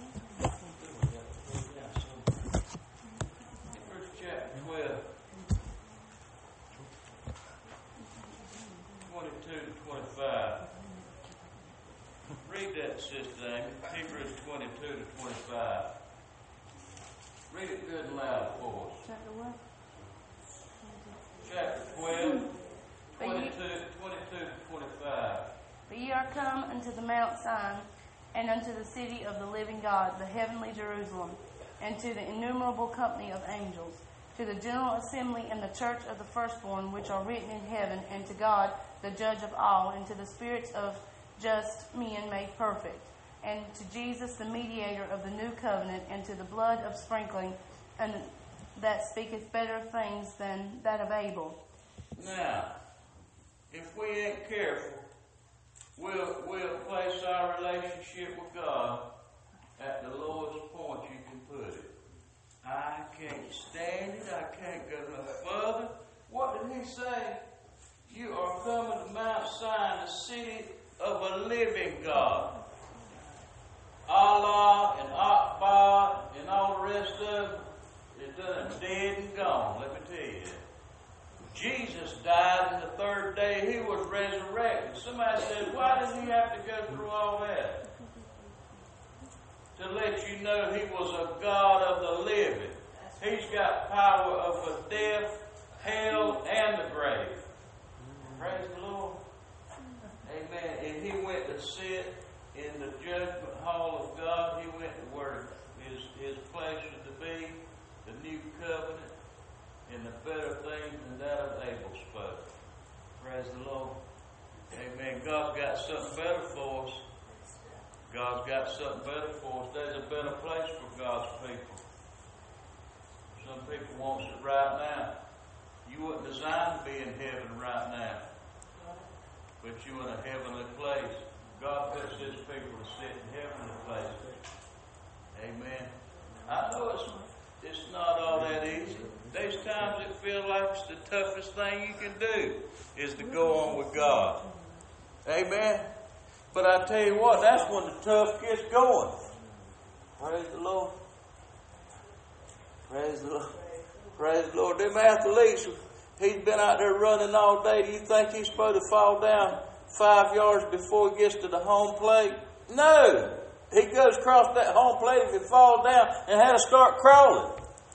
Hebrews chapter twelve. twenty-two to twenty-five. Read that, Sister Amy. Hebrews twenty-two to twenty-five. Read it good and loud for us. Chapter what? Chapter twelve, twenty-two, twenty-two to twenty-five. But ye are come unto the Mount Zion, and unto the city of the living God, the heavenly Jerusalem, and to the innumerable company of angels, to the general assembly and the church of the firstborn which are written in heaven, and to God, the judge of all, and to the spirits of just men made perfect, and to Jesus, the mediator of the new covenant, and to the blood of sprinkling, and that speaketh better things than that of Abel. Now, if we ain't careful, we'll, we'll place our relationship with God at the lowest point you can put it. I can't stand it. I can't go no further. What did he say? You are coming to Mount Zion, the city of a living God. Allah and Akbar and all the rest of them is done dead and gone, let me tell you. Jesus died, and the third day he was resurrected. Somebody said, why did he have to go through all that? To let you know he was a God of the living. He's got power over death, hell, and the grave. Praise the Lord. Amen. And he went to sit in the judgment hall of God. He went to where his, his pleasure to be, the new covenant, and the better things than that of Abel spoke. Praise the Lord. Amen. God's got something better for us. God's got something better for us. There's a better place for God's people. Some people want it right now. You weren't designed to be in heaven right now, but you're in a heavenly place. God puts his people to sit in heavenly places. Amen. I know it's, it's not all that easy. There's times it feels like it's the toughest thing you can do is to go on with God. Amen. But I tell you what, that's when the tough gets going. Praise the Lord. Praise the Lord. Praise the Lord. Them athletes, he's been out there running all day. Do you think he's supposed to fall down five yards before he gets to the home plate? No. He goes across that home plate if he falls down and had to start crawling.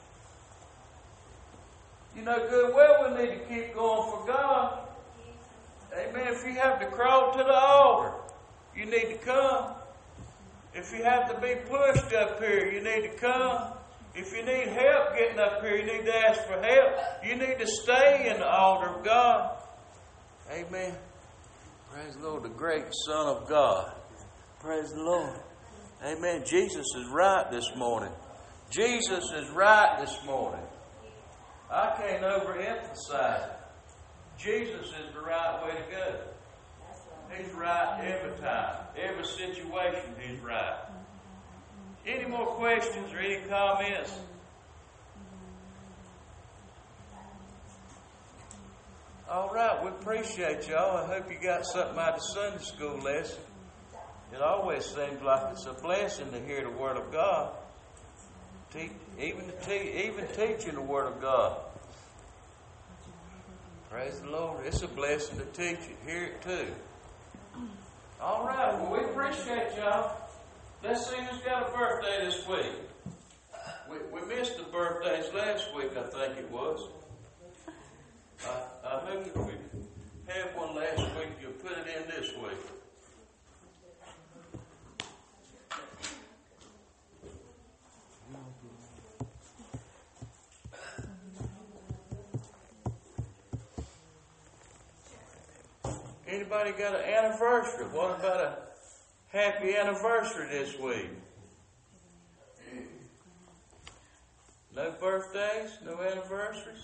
You know good well we need to keep going for God. Amen. If you have to crawl to the altar, you need to come. If you have to be pushed up here, you need to come. If you need help getting up here, you need to ask for help. You need to stay in the altar of God. Amen. Praise the Lord, the great Son of God. Praise the Lord. Amen. Jesus is right this morning. Jesus is right this morning. I can't overemphasize it. Jesus is the right way to go. He's right every time. Every situation, he's right. Any more questions or any comments? All right, we appreciate y'all. I hope you got something out of Sunday school lesson. It always seems like it's a blessing to hear the Word of God. Te- even, to te- even teaching the Word of God. Praise the Lord. It's a blessing to teach it, hear it too. All right, well, we appreciate y'all. Let's see who's got a birthday this week. We, we missed the birthdays last week, I think it was. I, I hope if we had one last week, you'll put it in this week. Anybody got an anniversary? What about a happy anniversary this week? No birthdays? No anniversaries?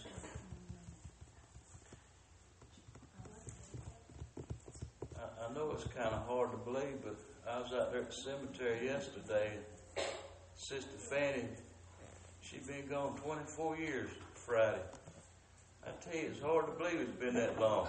I, I know it's kind of hard to believe, but I was out there at the cemetery yesterday. And Sister Fanny, she's been gone twenty-four years Friday. I tell you, it's hard to believe it's been that long.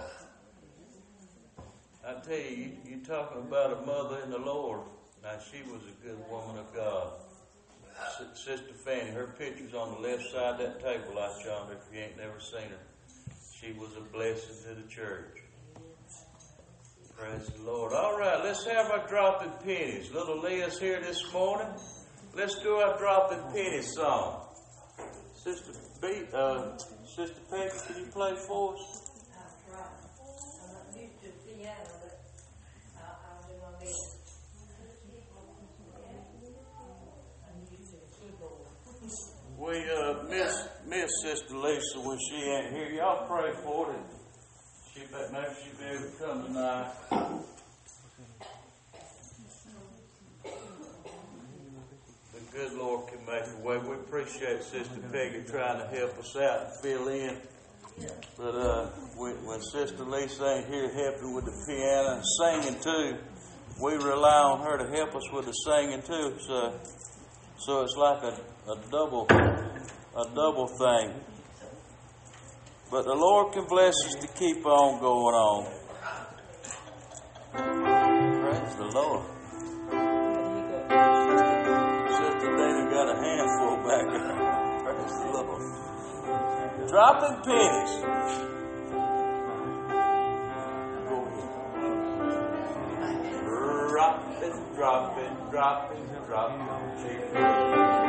I tell you, you, you talking about a mother in the Lord. Now, she was a good woman of God. S- Sister Fanny, her picture's on the left side of that table out yonder if you ain't never seen her. She was a blessing to the church. Praise the Lord. All right, let's have our dropping pennies. Little Leah's here this morning. Let's do our dropping penny song. Sister B, uh, Sister Peggy, can you play for us? I'll try. I'm not used to the piano, but I'll, I'll do my best. I'm used to the keyboard. We uh, miss miss Sister Lisa when she ain't here. Y'all pray for her. She bet maybe she'll be able to come tonight. The good Lord can make a way. We appreciate Sister Peggy trying to help us out and fill in. But uh, when, when Sister Lisa ain't here helping with the piano and singing too, we rely on her to help us with the singing too. So, so it's like a, a double, a double thing. But the Lord can bless us to keep on going on. Praise the Lord. Sister Dana got a handful back there. Praise the Lord. Dropping pennies. Go ahead. Dropping, dropping, dropping, dropping.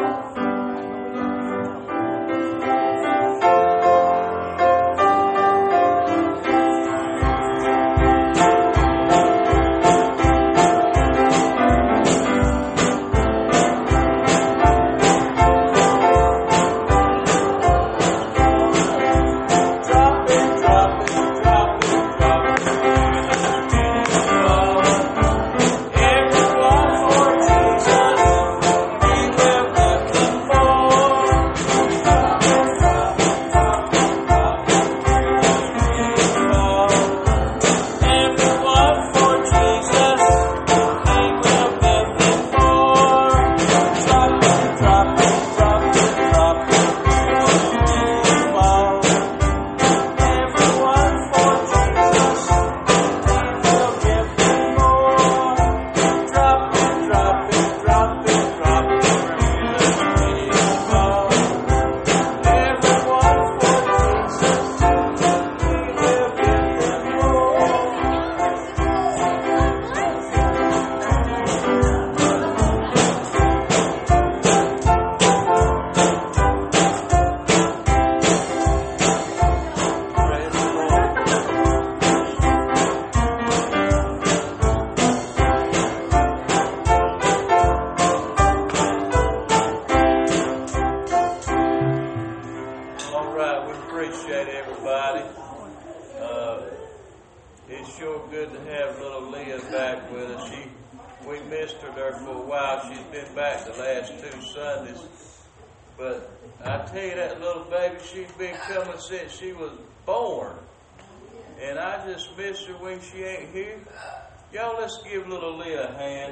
Since she was born, and I just miss her when she ain't here. Y'all, let's give little Leah a hand,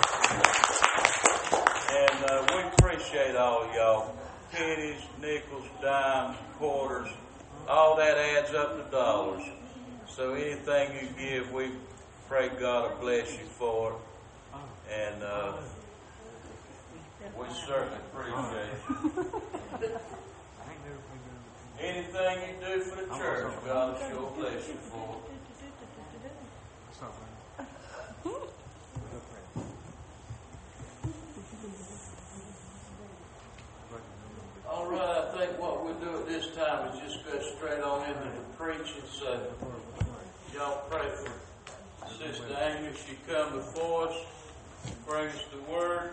and uh, we appreciate all of y'all. Pennies, nickels, dimes, quarters, all that adds up to dollars. So anything you give, we pray God will bless you for it, and uh, we certainly appreciate it. Anything you do for the church, God will sure bless you for it. All right, I think what we'll do at this time is just go straight on into the preaching. So, y'all pray for Sister Amy. She come before us, bring us the word.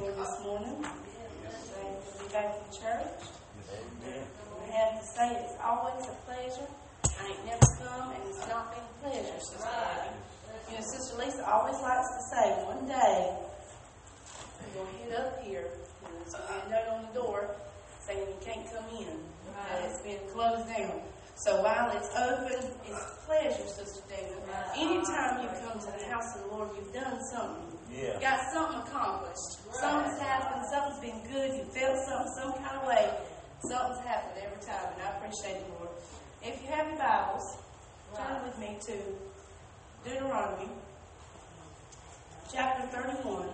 Lord this morning. Thankful to be back in church. I have to say it's always a pleasure. I ain't never come and it's not been a pleasure, Sister Abby. You know, Sister Lisa always likes to say, one day we're going to hit up here. And there's going to be a note on the door saying you can't come in. That it's been closed down. So while it's open, it's a pleasure, Sister David. Anytime you come to the house of the Lord, you've done something. Yeah. Got something accomplished. Something's happened. Something's been good. You felt something some kind of way. Something's happened every time, and I appreciate it, Lord. If you have your Bibles, turn with me to Deuteronomy chapter thirty-one,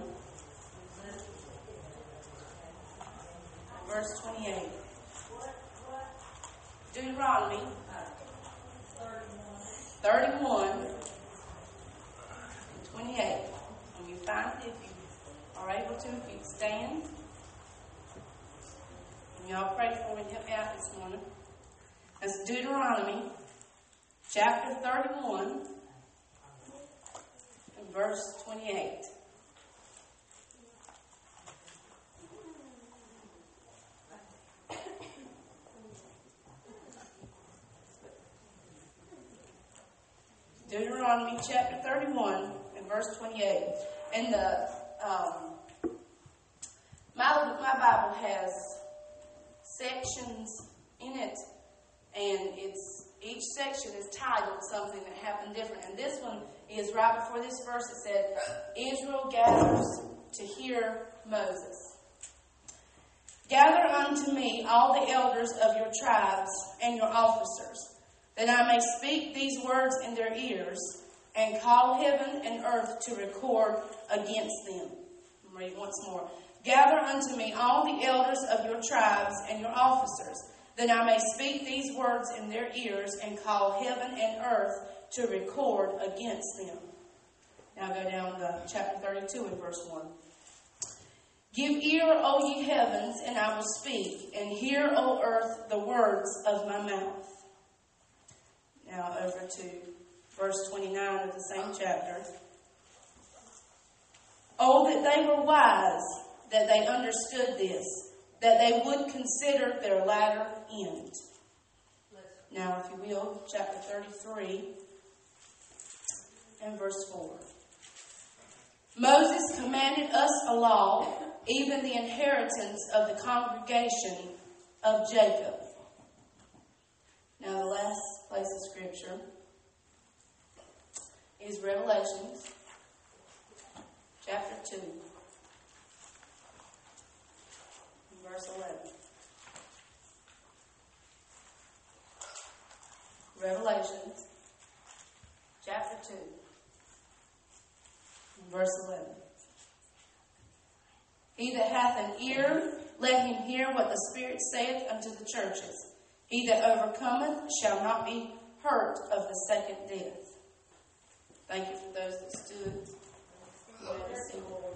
verse twenty-eight. Deuteronomy thirty-one, twenty-eight. When you find it, if you are able to, if you stand. And y'all pray for me and help me out this morning. That's Deuteronomy chapter thirty-one and verse twenty-eight. Deuteronomy chapter thirty-one and verse twenty-eight. And the um, my my Bible has sections in it, and it's each section is titled something that happened different. And this one is right before this verse. It said, "Israel gathers to hear Moses. Gather unto me all the elders of your tribes and your officers, that I may speak these words in their ears, and call heaven and earth to record against them." I'll read it once more. "Gather unto me all the elders of your tribes and your officers, that I may speak these words in their ears, and call heaven and earth to record against them." Now go down to chapter thirty-two and verse one. "Give ear, O ye heavens, and I will speak, and hear, O earth, the words of my mouth." Now over to verse twenty-nine of the same chapter. "Oh, that they were wise, that they understood this, that they would consider their latter end." Now, if you will, chapter thirty-three and verse four. "Moses commanded us a law, even the inheritance of the congregation of Jacob." Now, the last place of Scripture is Revelation chapter two, verse eleven. Revelation chapter two, verse eleven. "He that hath an ear, let him hear what the Spirit saith unto the churches. He that overcometh shall not be hurt of the second death." Thank you for those that stood. Let us sing, Lord.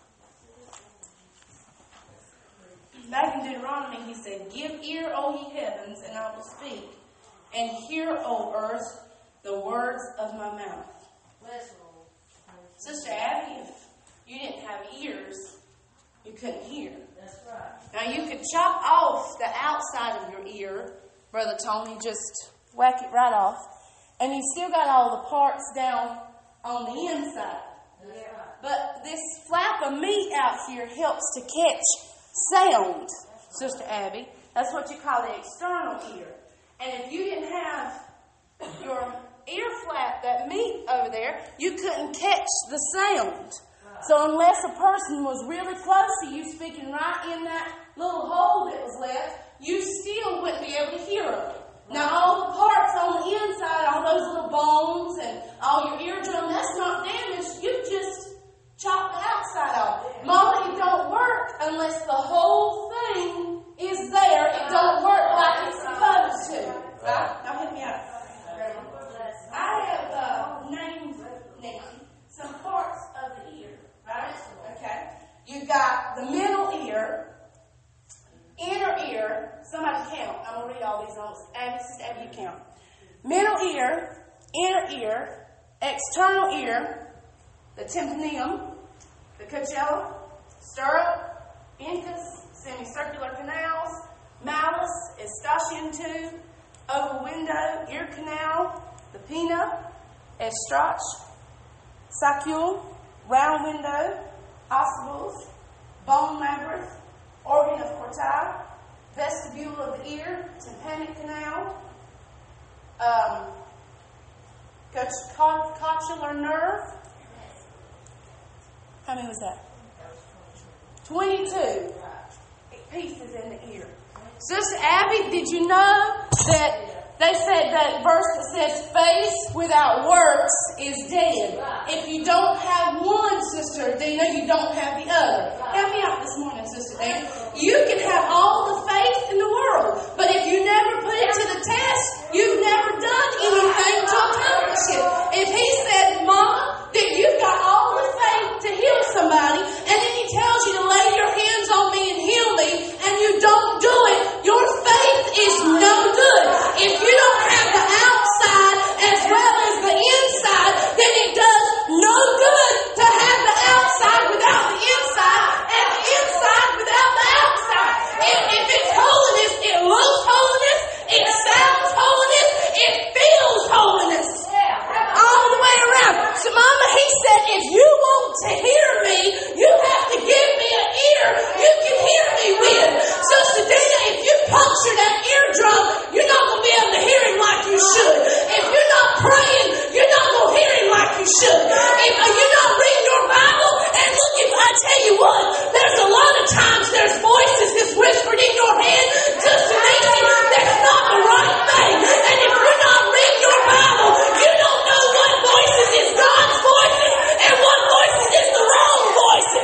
Back in Deuteronomy, he said, "Give ear, O ye heavens, and I will speak, and hear, O earth, the words of my mouth." Sister Abby, if you didn't have ears, you couldn't hear. That's right. Now, you could chop off the outside of your ear, Brother Tony, just whack it right off, and you still got all the parts down on the inside. That's right. But this flap of meat out here helps to catch sound, Sister Abby. That's what you call the external ear. And if you didn't have your ear flap, that meat over there, you couldn't catch the sound. So unless a person was really close to you, speaking right in that little hole that was left, you still wouldn't be able to hear them. Now, all the parts on the inside, all those little bones and all your eardrum, that's not damaged. You just chop the outside off. Mama, it don't work unless the whole thing is there. It don't work like it's supposed to. Right? Now, hit me out. I have uh, named now some parts of the ear. Right? Okay. You got the middle ear, inner ear. Somebody count. I'm going to read all these notes. And this is Abby, you count. Middle ear, inner ear, external ear, the tympanum, the coachella, stirrup, incus, semicircular canals, malus, escutcheon tube, oval window, ear canal, the pina, estrach, sacule, round window, ossibles, bone labyrinth, organ of quartile, vestibule of the ear, tympanic canal, um, cochlear nerve. How many was that? twenty-two pieces in the ear. Sister Abby, did you know that they said that verse that says faith without works is dead? If you don't have one, Sister Dina, you don't have the other. Help me out this morning, Sister Dina. You can have all the faith in the world, but if you never put it to the test, you've never done anything to accomplish it. If he said, Mama, that you've got all the faith to heal somebody, and then he tells you to lay your hands on me and heal me, and you don't do it, your faith is no good. If you don't have the outside as well as the inside, then it does no good to have the outside without the inside, and the inside without the outside. If, if it's holiness, it looks holiness, it sounds holiness, it feels holiness. All the way around. So, Mama, he said, if you want to hear me, you have to give me an ear you can hear me with. Sister Dina, if you puncture that eardrum, you're not going to be able to hear him like you should. If you're not praying, you're not going to hear him like you should. If you're not reading your Bible, and look, if I tell you what, there's a lot of times there's voices that's whispered in your head, Sister Nancy, that's not the right thing. And if you're not reading your Bible, you don't know what voices is God's voices and what voices is the wrong voices.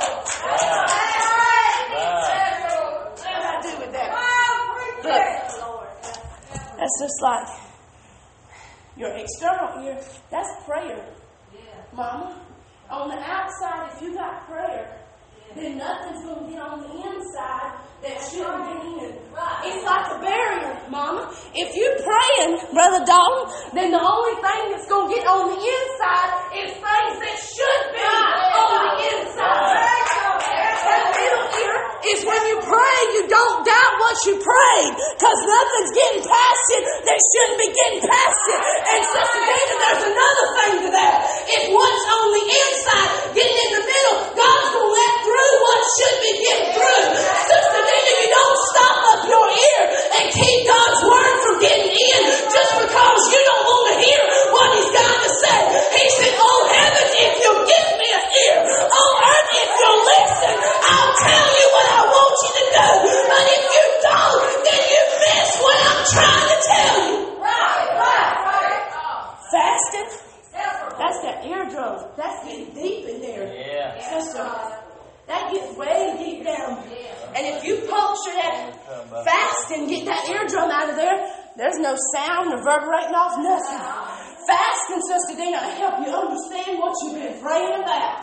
What do I do with that? Look, that's just like your external ear, that's prayer. Mama, on the outside, if you got prayer, then nothing's going to get on the inside that shouldn't get in. It's like a barrier, Mama. If you're praying, Brother Dalton, then the only thing that's going to get on the inside is things that should be on the inside. That middle ear is when you pray, you don't doubt what you prayed, because nothing's getting past it that shouldn't be getting past it. And Sister Dina, there's another thing to that. If what's on the inside getting in the middle, God's going to let through what should be getting through. Sister Dina, you don't stop up your ear and keep God's word from getting in just because you don't want to hear what he's got to say. He said, oh heavens, if you'll give me an ear, oh earth, if you'll listen, I'll tell you what I want you to do. But if you don't, then you miss what I'm trying to tell you. Right, right, right. Fasting, that's that eardrum. That's getting deep in there. Yeah. Sister, that gets way deep down. And if you puncture that fast and get that eardrum out of there, there's no sound reverberating off nothing. Fasting, Sister Dina, will help you understand what you've been praying about.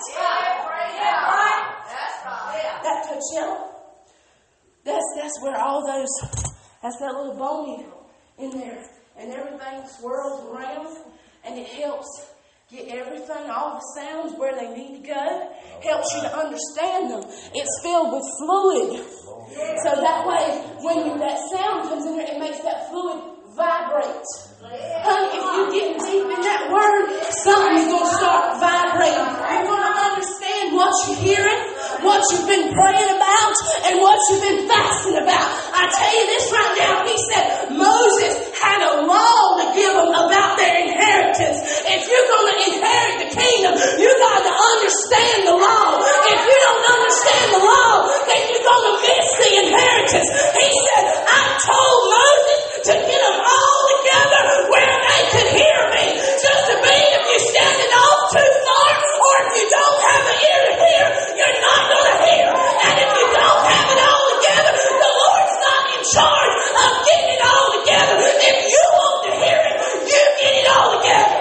That Coachella, that's that's where all those, that's that little bone in there, and everything swirls around, and it helps get everything, all the sounds where they need to go. Helps you to understand them. It's filled with fluid. So that way, when you, that sound comes in there, it makes that fluid vibrate. Honey, if you get deep in that word, something's going to start vibrating. You're going to understand what you're hearing, what you've been praying about, and what you've been fasting about. I tell you this right now, he said Moses had a law to give them about their inheritance. If you're going to inherit the kingdom, you got to understand the law. If you don't understand the law, then you're going to miss the inheritance. He said, I told Moses to get them all together where they could hear me. Just to be, if you're standing off too far, or if you don't have an ear to hear, you're not going to hear. And if you don't have it all together, the Lord's not in charge of getting it all together. If you want to hear it, you get it all together.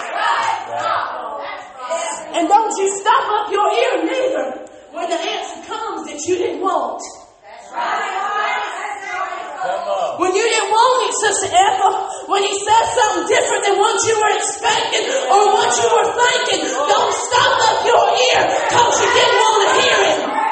And don't you stop up your ear neither when the answer comes that you didn't want. When you didn't want it, Sister Ethel, when he says something different than what you were expecting or what you were thinking, don't stop up your ear because you didn't want to hear him.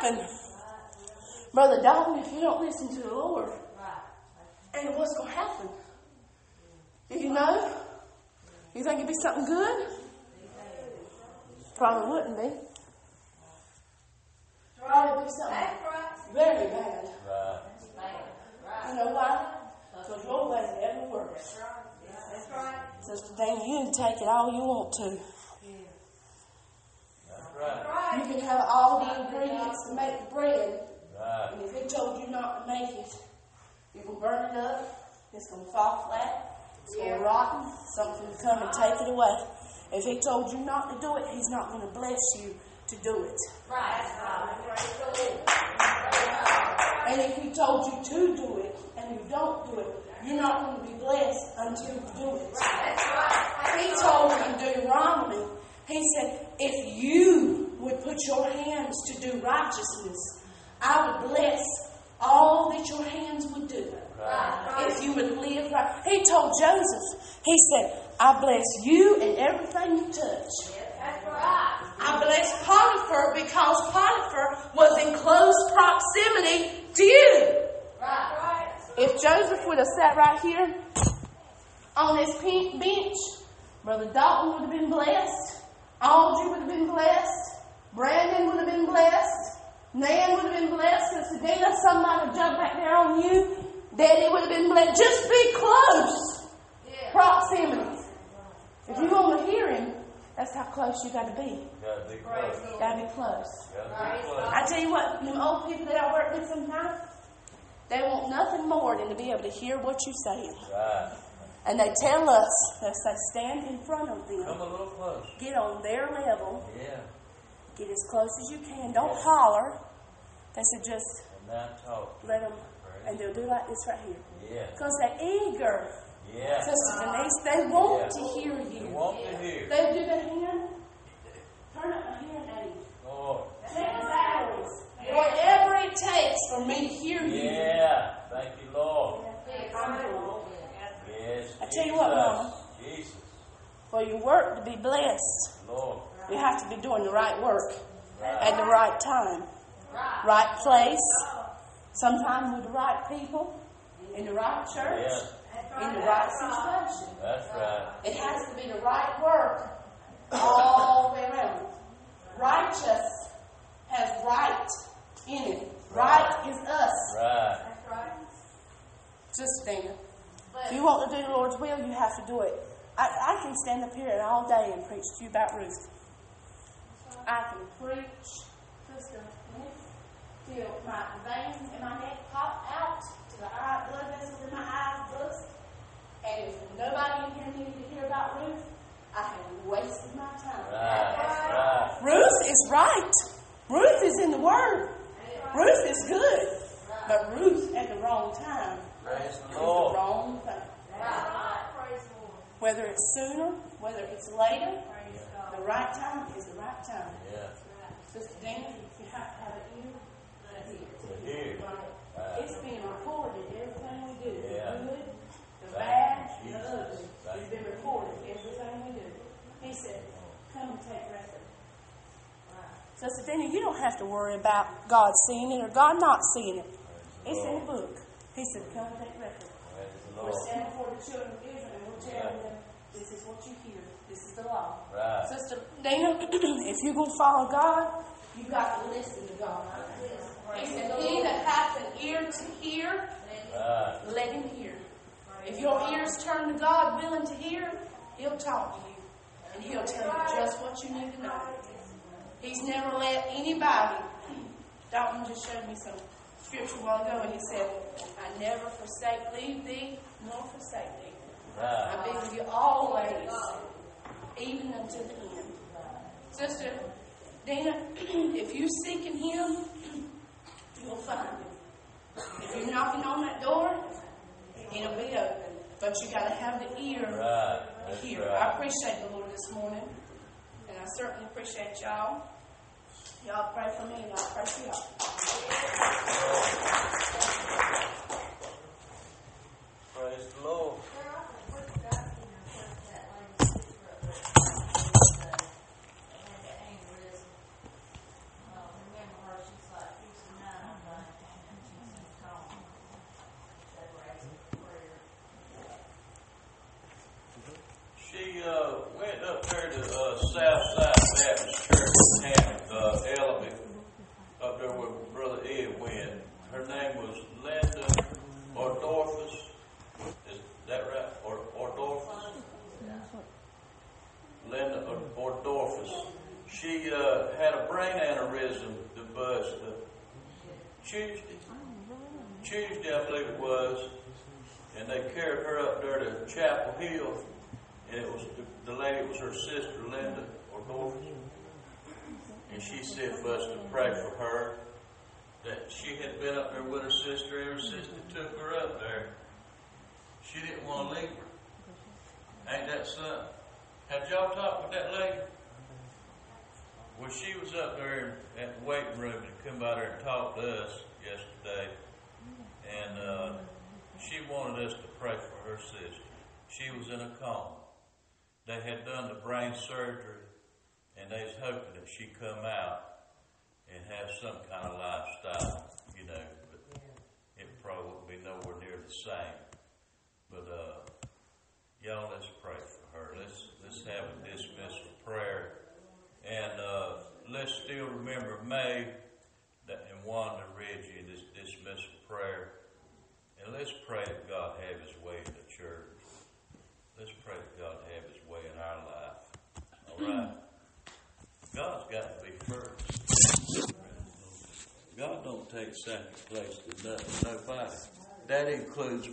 happen. Brother Dalton, if you don't listen to the Lord, and what's going to happen? Do you know? You think it'd be something good? Probably wouldn't be. Probably be something very bad. You know why? Because your way is ever worse. Sister Dana, you can take it all you want to. Right. You can have all the ingredients to make the bread. Right. And if He told you not to make it, you can burn it up. It's going to fall flat. It's going to rotten. Something will come and take it away. If He told you not to do it, He's not going to bless you to do it. And if He told you to do it and you don't do it, you're not going to be blessed until you do it. He told in Deuteronomy, He said, if you would put your hands to do righteousness, I would bless all that your hands would do. Right. If you would live right. He told Joseph, He said, I bless you and everything you touch. That's right. I bless Potiphar because Potiphar was in close proximity to you. Right. If Joseph would have sat right here on this pink bench, Brother Dalton would have been blessed. Audrey would have been blessed. Brandon would have been blessed. Nan would have been blessed. Sister Dina, somebody would jump back there on you. Daddy would have been blessed. Just be close. Yeah. Proximity. If you want to hear Him, that's how close you got to be. Gotta be close. Got to be close. Gotta be close. I tell you what, them old people that I work with sometimes, they want nothing more than to be able to hear what you're saying. Right. And they tell us, they say, stand in front of them. Come a little close. Get on their level. Yeah. Get as close as you can. Don't holler. They said just And now talk. let them, and they'll do like this right here. Yeah. Because they're eager. Yeah. Sister Denise, they want Yeah. to hear They you. want to hear. They do their hand. Turn up my hearing aid. Lord. Check the batteries. Whatever it takes for me to hear you. Yeah. Thank you, Lord. I'm doing it. Yes. I tell you what, Mama. Jesus. For your work to be blessed, Lord. you have to be doing the right work Right. at the right time. Right place. Sometimes with the right people. In the right church. Yeah. In the right situation. That's right. It has to be the right work all the way around. Righteous has right in it. Right is us. Right. Just Dana. If you want to do the Lord's will, you have to do it. I, I can stand up here all day and preach to you about Ruth. I can preach just a minute till my veins in my neck pop out, till the eye, blood vessels in my eyes bust. And if nobody in here needed to hear about Ruth, I have wasted my time. Right. Right. Ruth is right. Ruth is in the Word. Ruth is good. But Ruth at the wrong time Praise is the the Lord. wrong thing. Whether it's sooner, whether it's later, the right time is the right time. Yeah. Sister Dana, you have to have an ear to hear. To hear. Right. It's being recorded, everything we do. The Yeah. good, the Thank bad, you, the Jesus. ugly. Thank It's been recorded, everything we do. He said, come and take record. Sister Dana, you don't have to worry about God seeing it or God not seeing it. It's in the book. He said, come and take record. Praise the We're Lord. standing before the children of Israel and we'll tell Yeah. them, this is what you hear. This is the law. Right. Sister Dana, if you're going to follow God, you've got to listen to God. He said, he that hath an ear to hear, Right. let him hear. If your ears turn to God, willing to hear, He'll talk to you. And He'll tell you just what you need to know. He's never let anybody. Dalton just showed me some scripture a while ago, and he said, I never forsake, leave thee, nor forsake thee. Right. I'll be with you always, even unto the end. Sister Dana, if you seek in Him, you'll find Him. If you're knocking on that door, it'll be open. But you got to have the ear Right. to That's hear. I right. appreciate the Lord this morning, and I certainly appreciate y'all. Y'all pray for me, and I'll pray for y'all. Praise the Lord. Tuesday. Tuesday, I believe it was. And they carried her up there to Chapel Hill. And it was the, the lady was her sister, Linda O'Gorman. And she said for us to pray for her. That she had been up there with her sister, and her sister took her up there. She didn't want to leave her. Ain't that something? Have y'all talked with that lady? Well, she was up there at the waiting room to come by there and talk to us yesterday. And uh, she wanted us to pray for her sister. She was in a coma. They had done the brain surgery, and they was hoping that she'd come out and have some kind of lifestyle, you know, but it probably wouldn't be nowhere near the same. But uh, y'all, let's pray for her. Let's let's have a dismissal prayer, and uh, let's still remember May that, and Wanda Reggie in this dismissal prayer, and let's pray that God have His way in the church. Let's pray that God have His way in our life. All right, God's got to be first. God don't take second place to nobody. That includes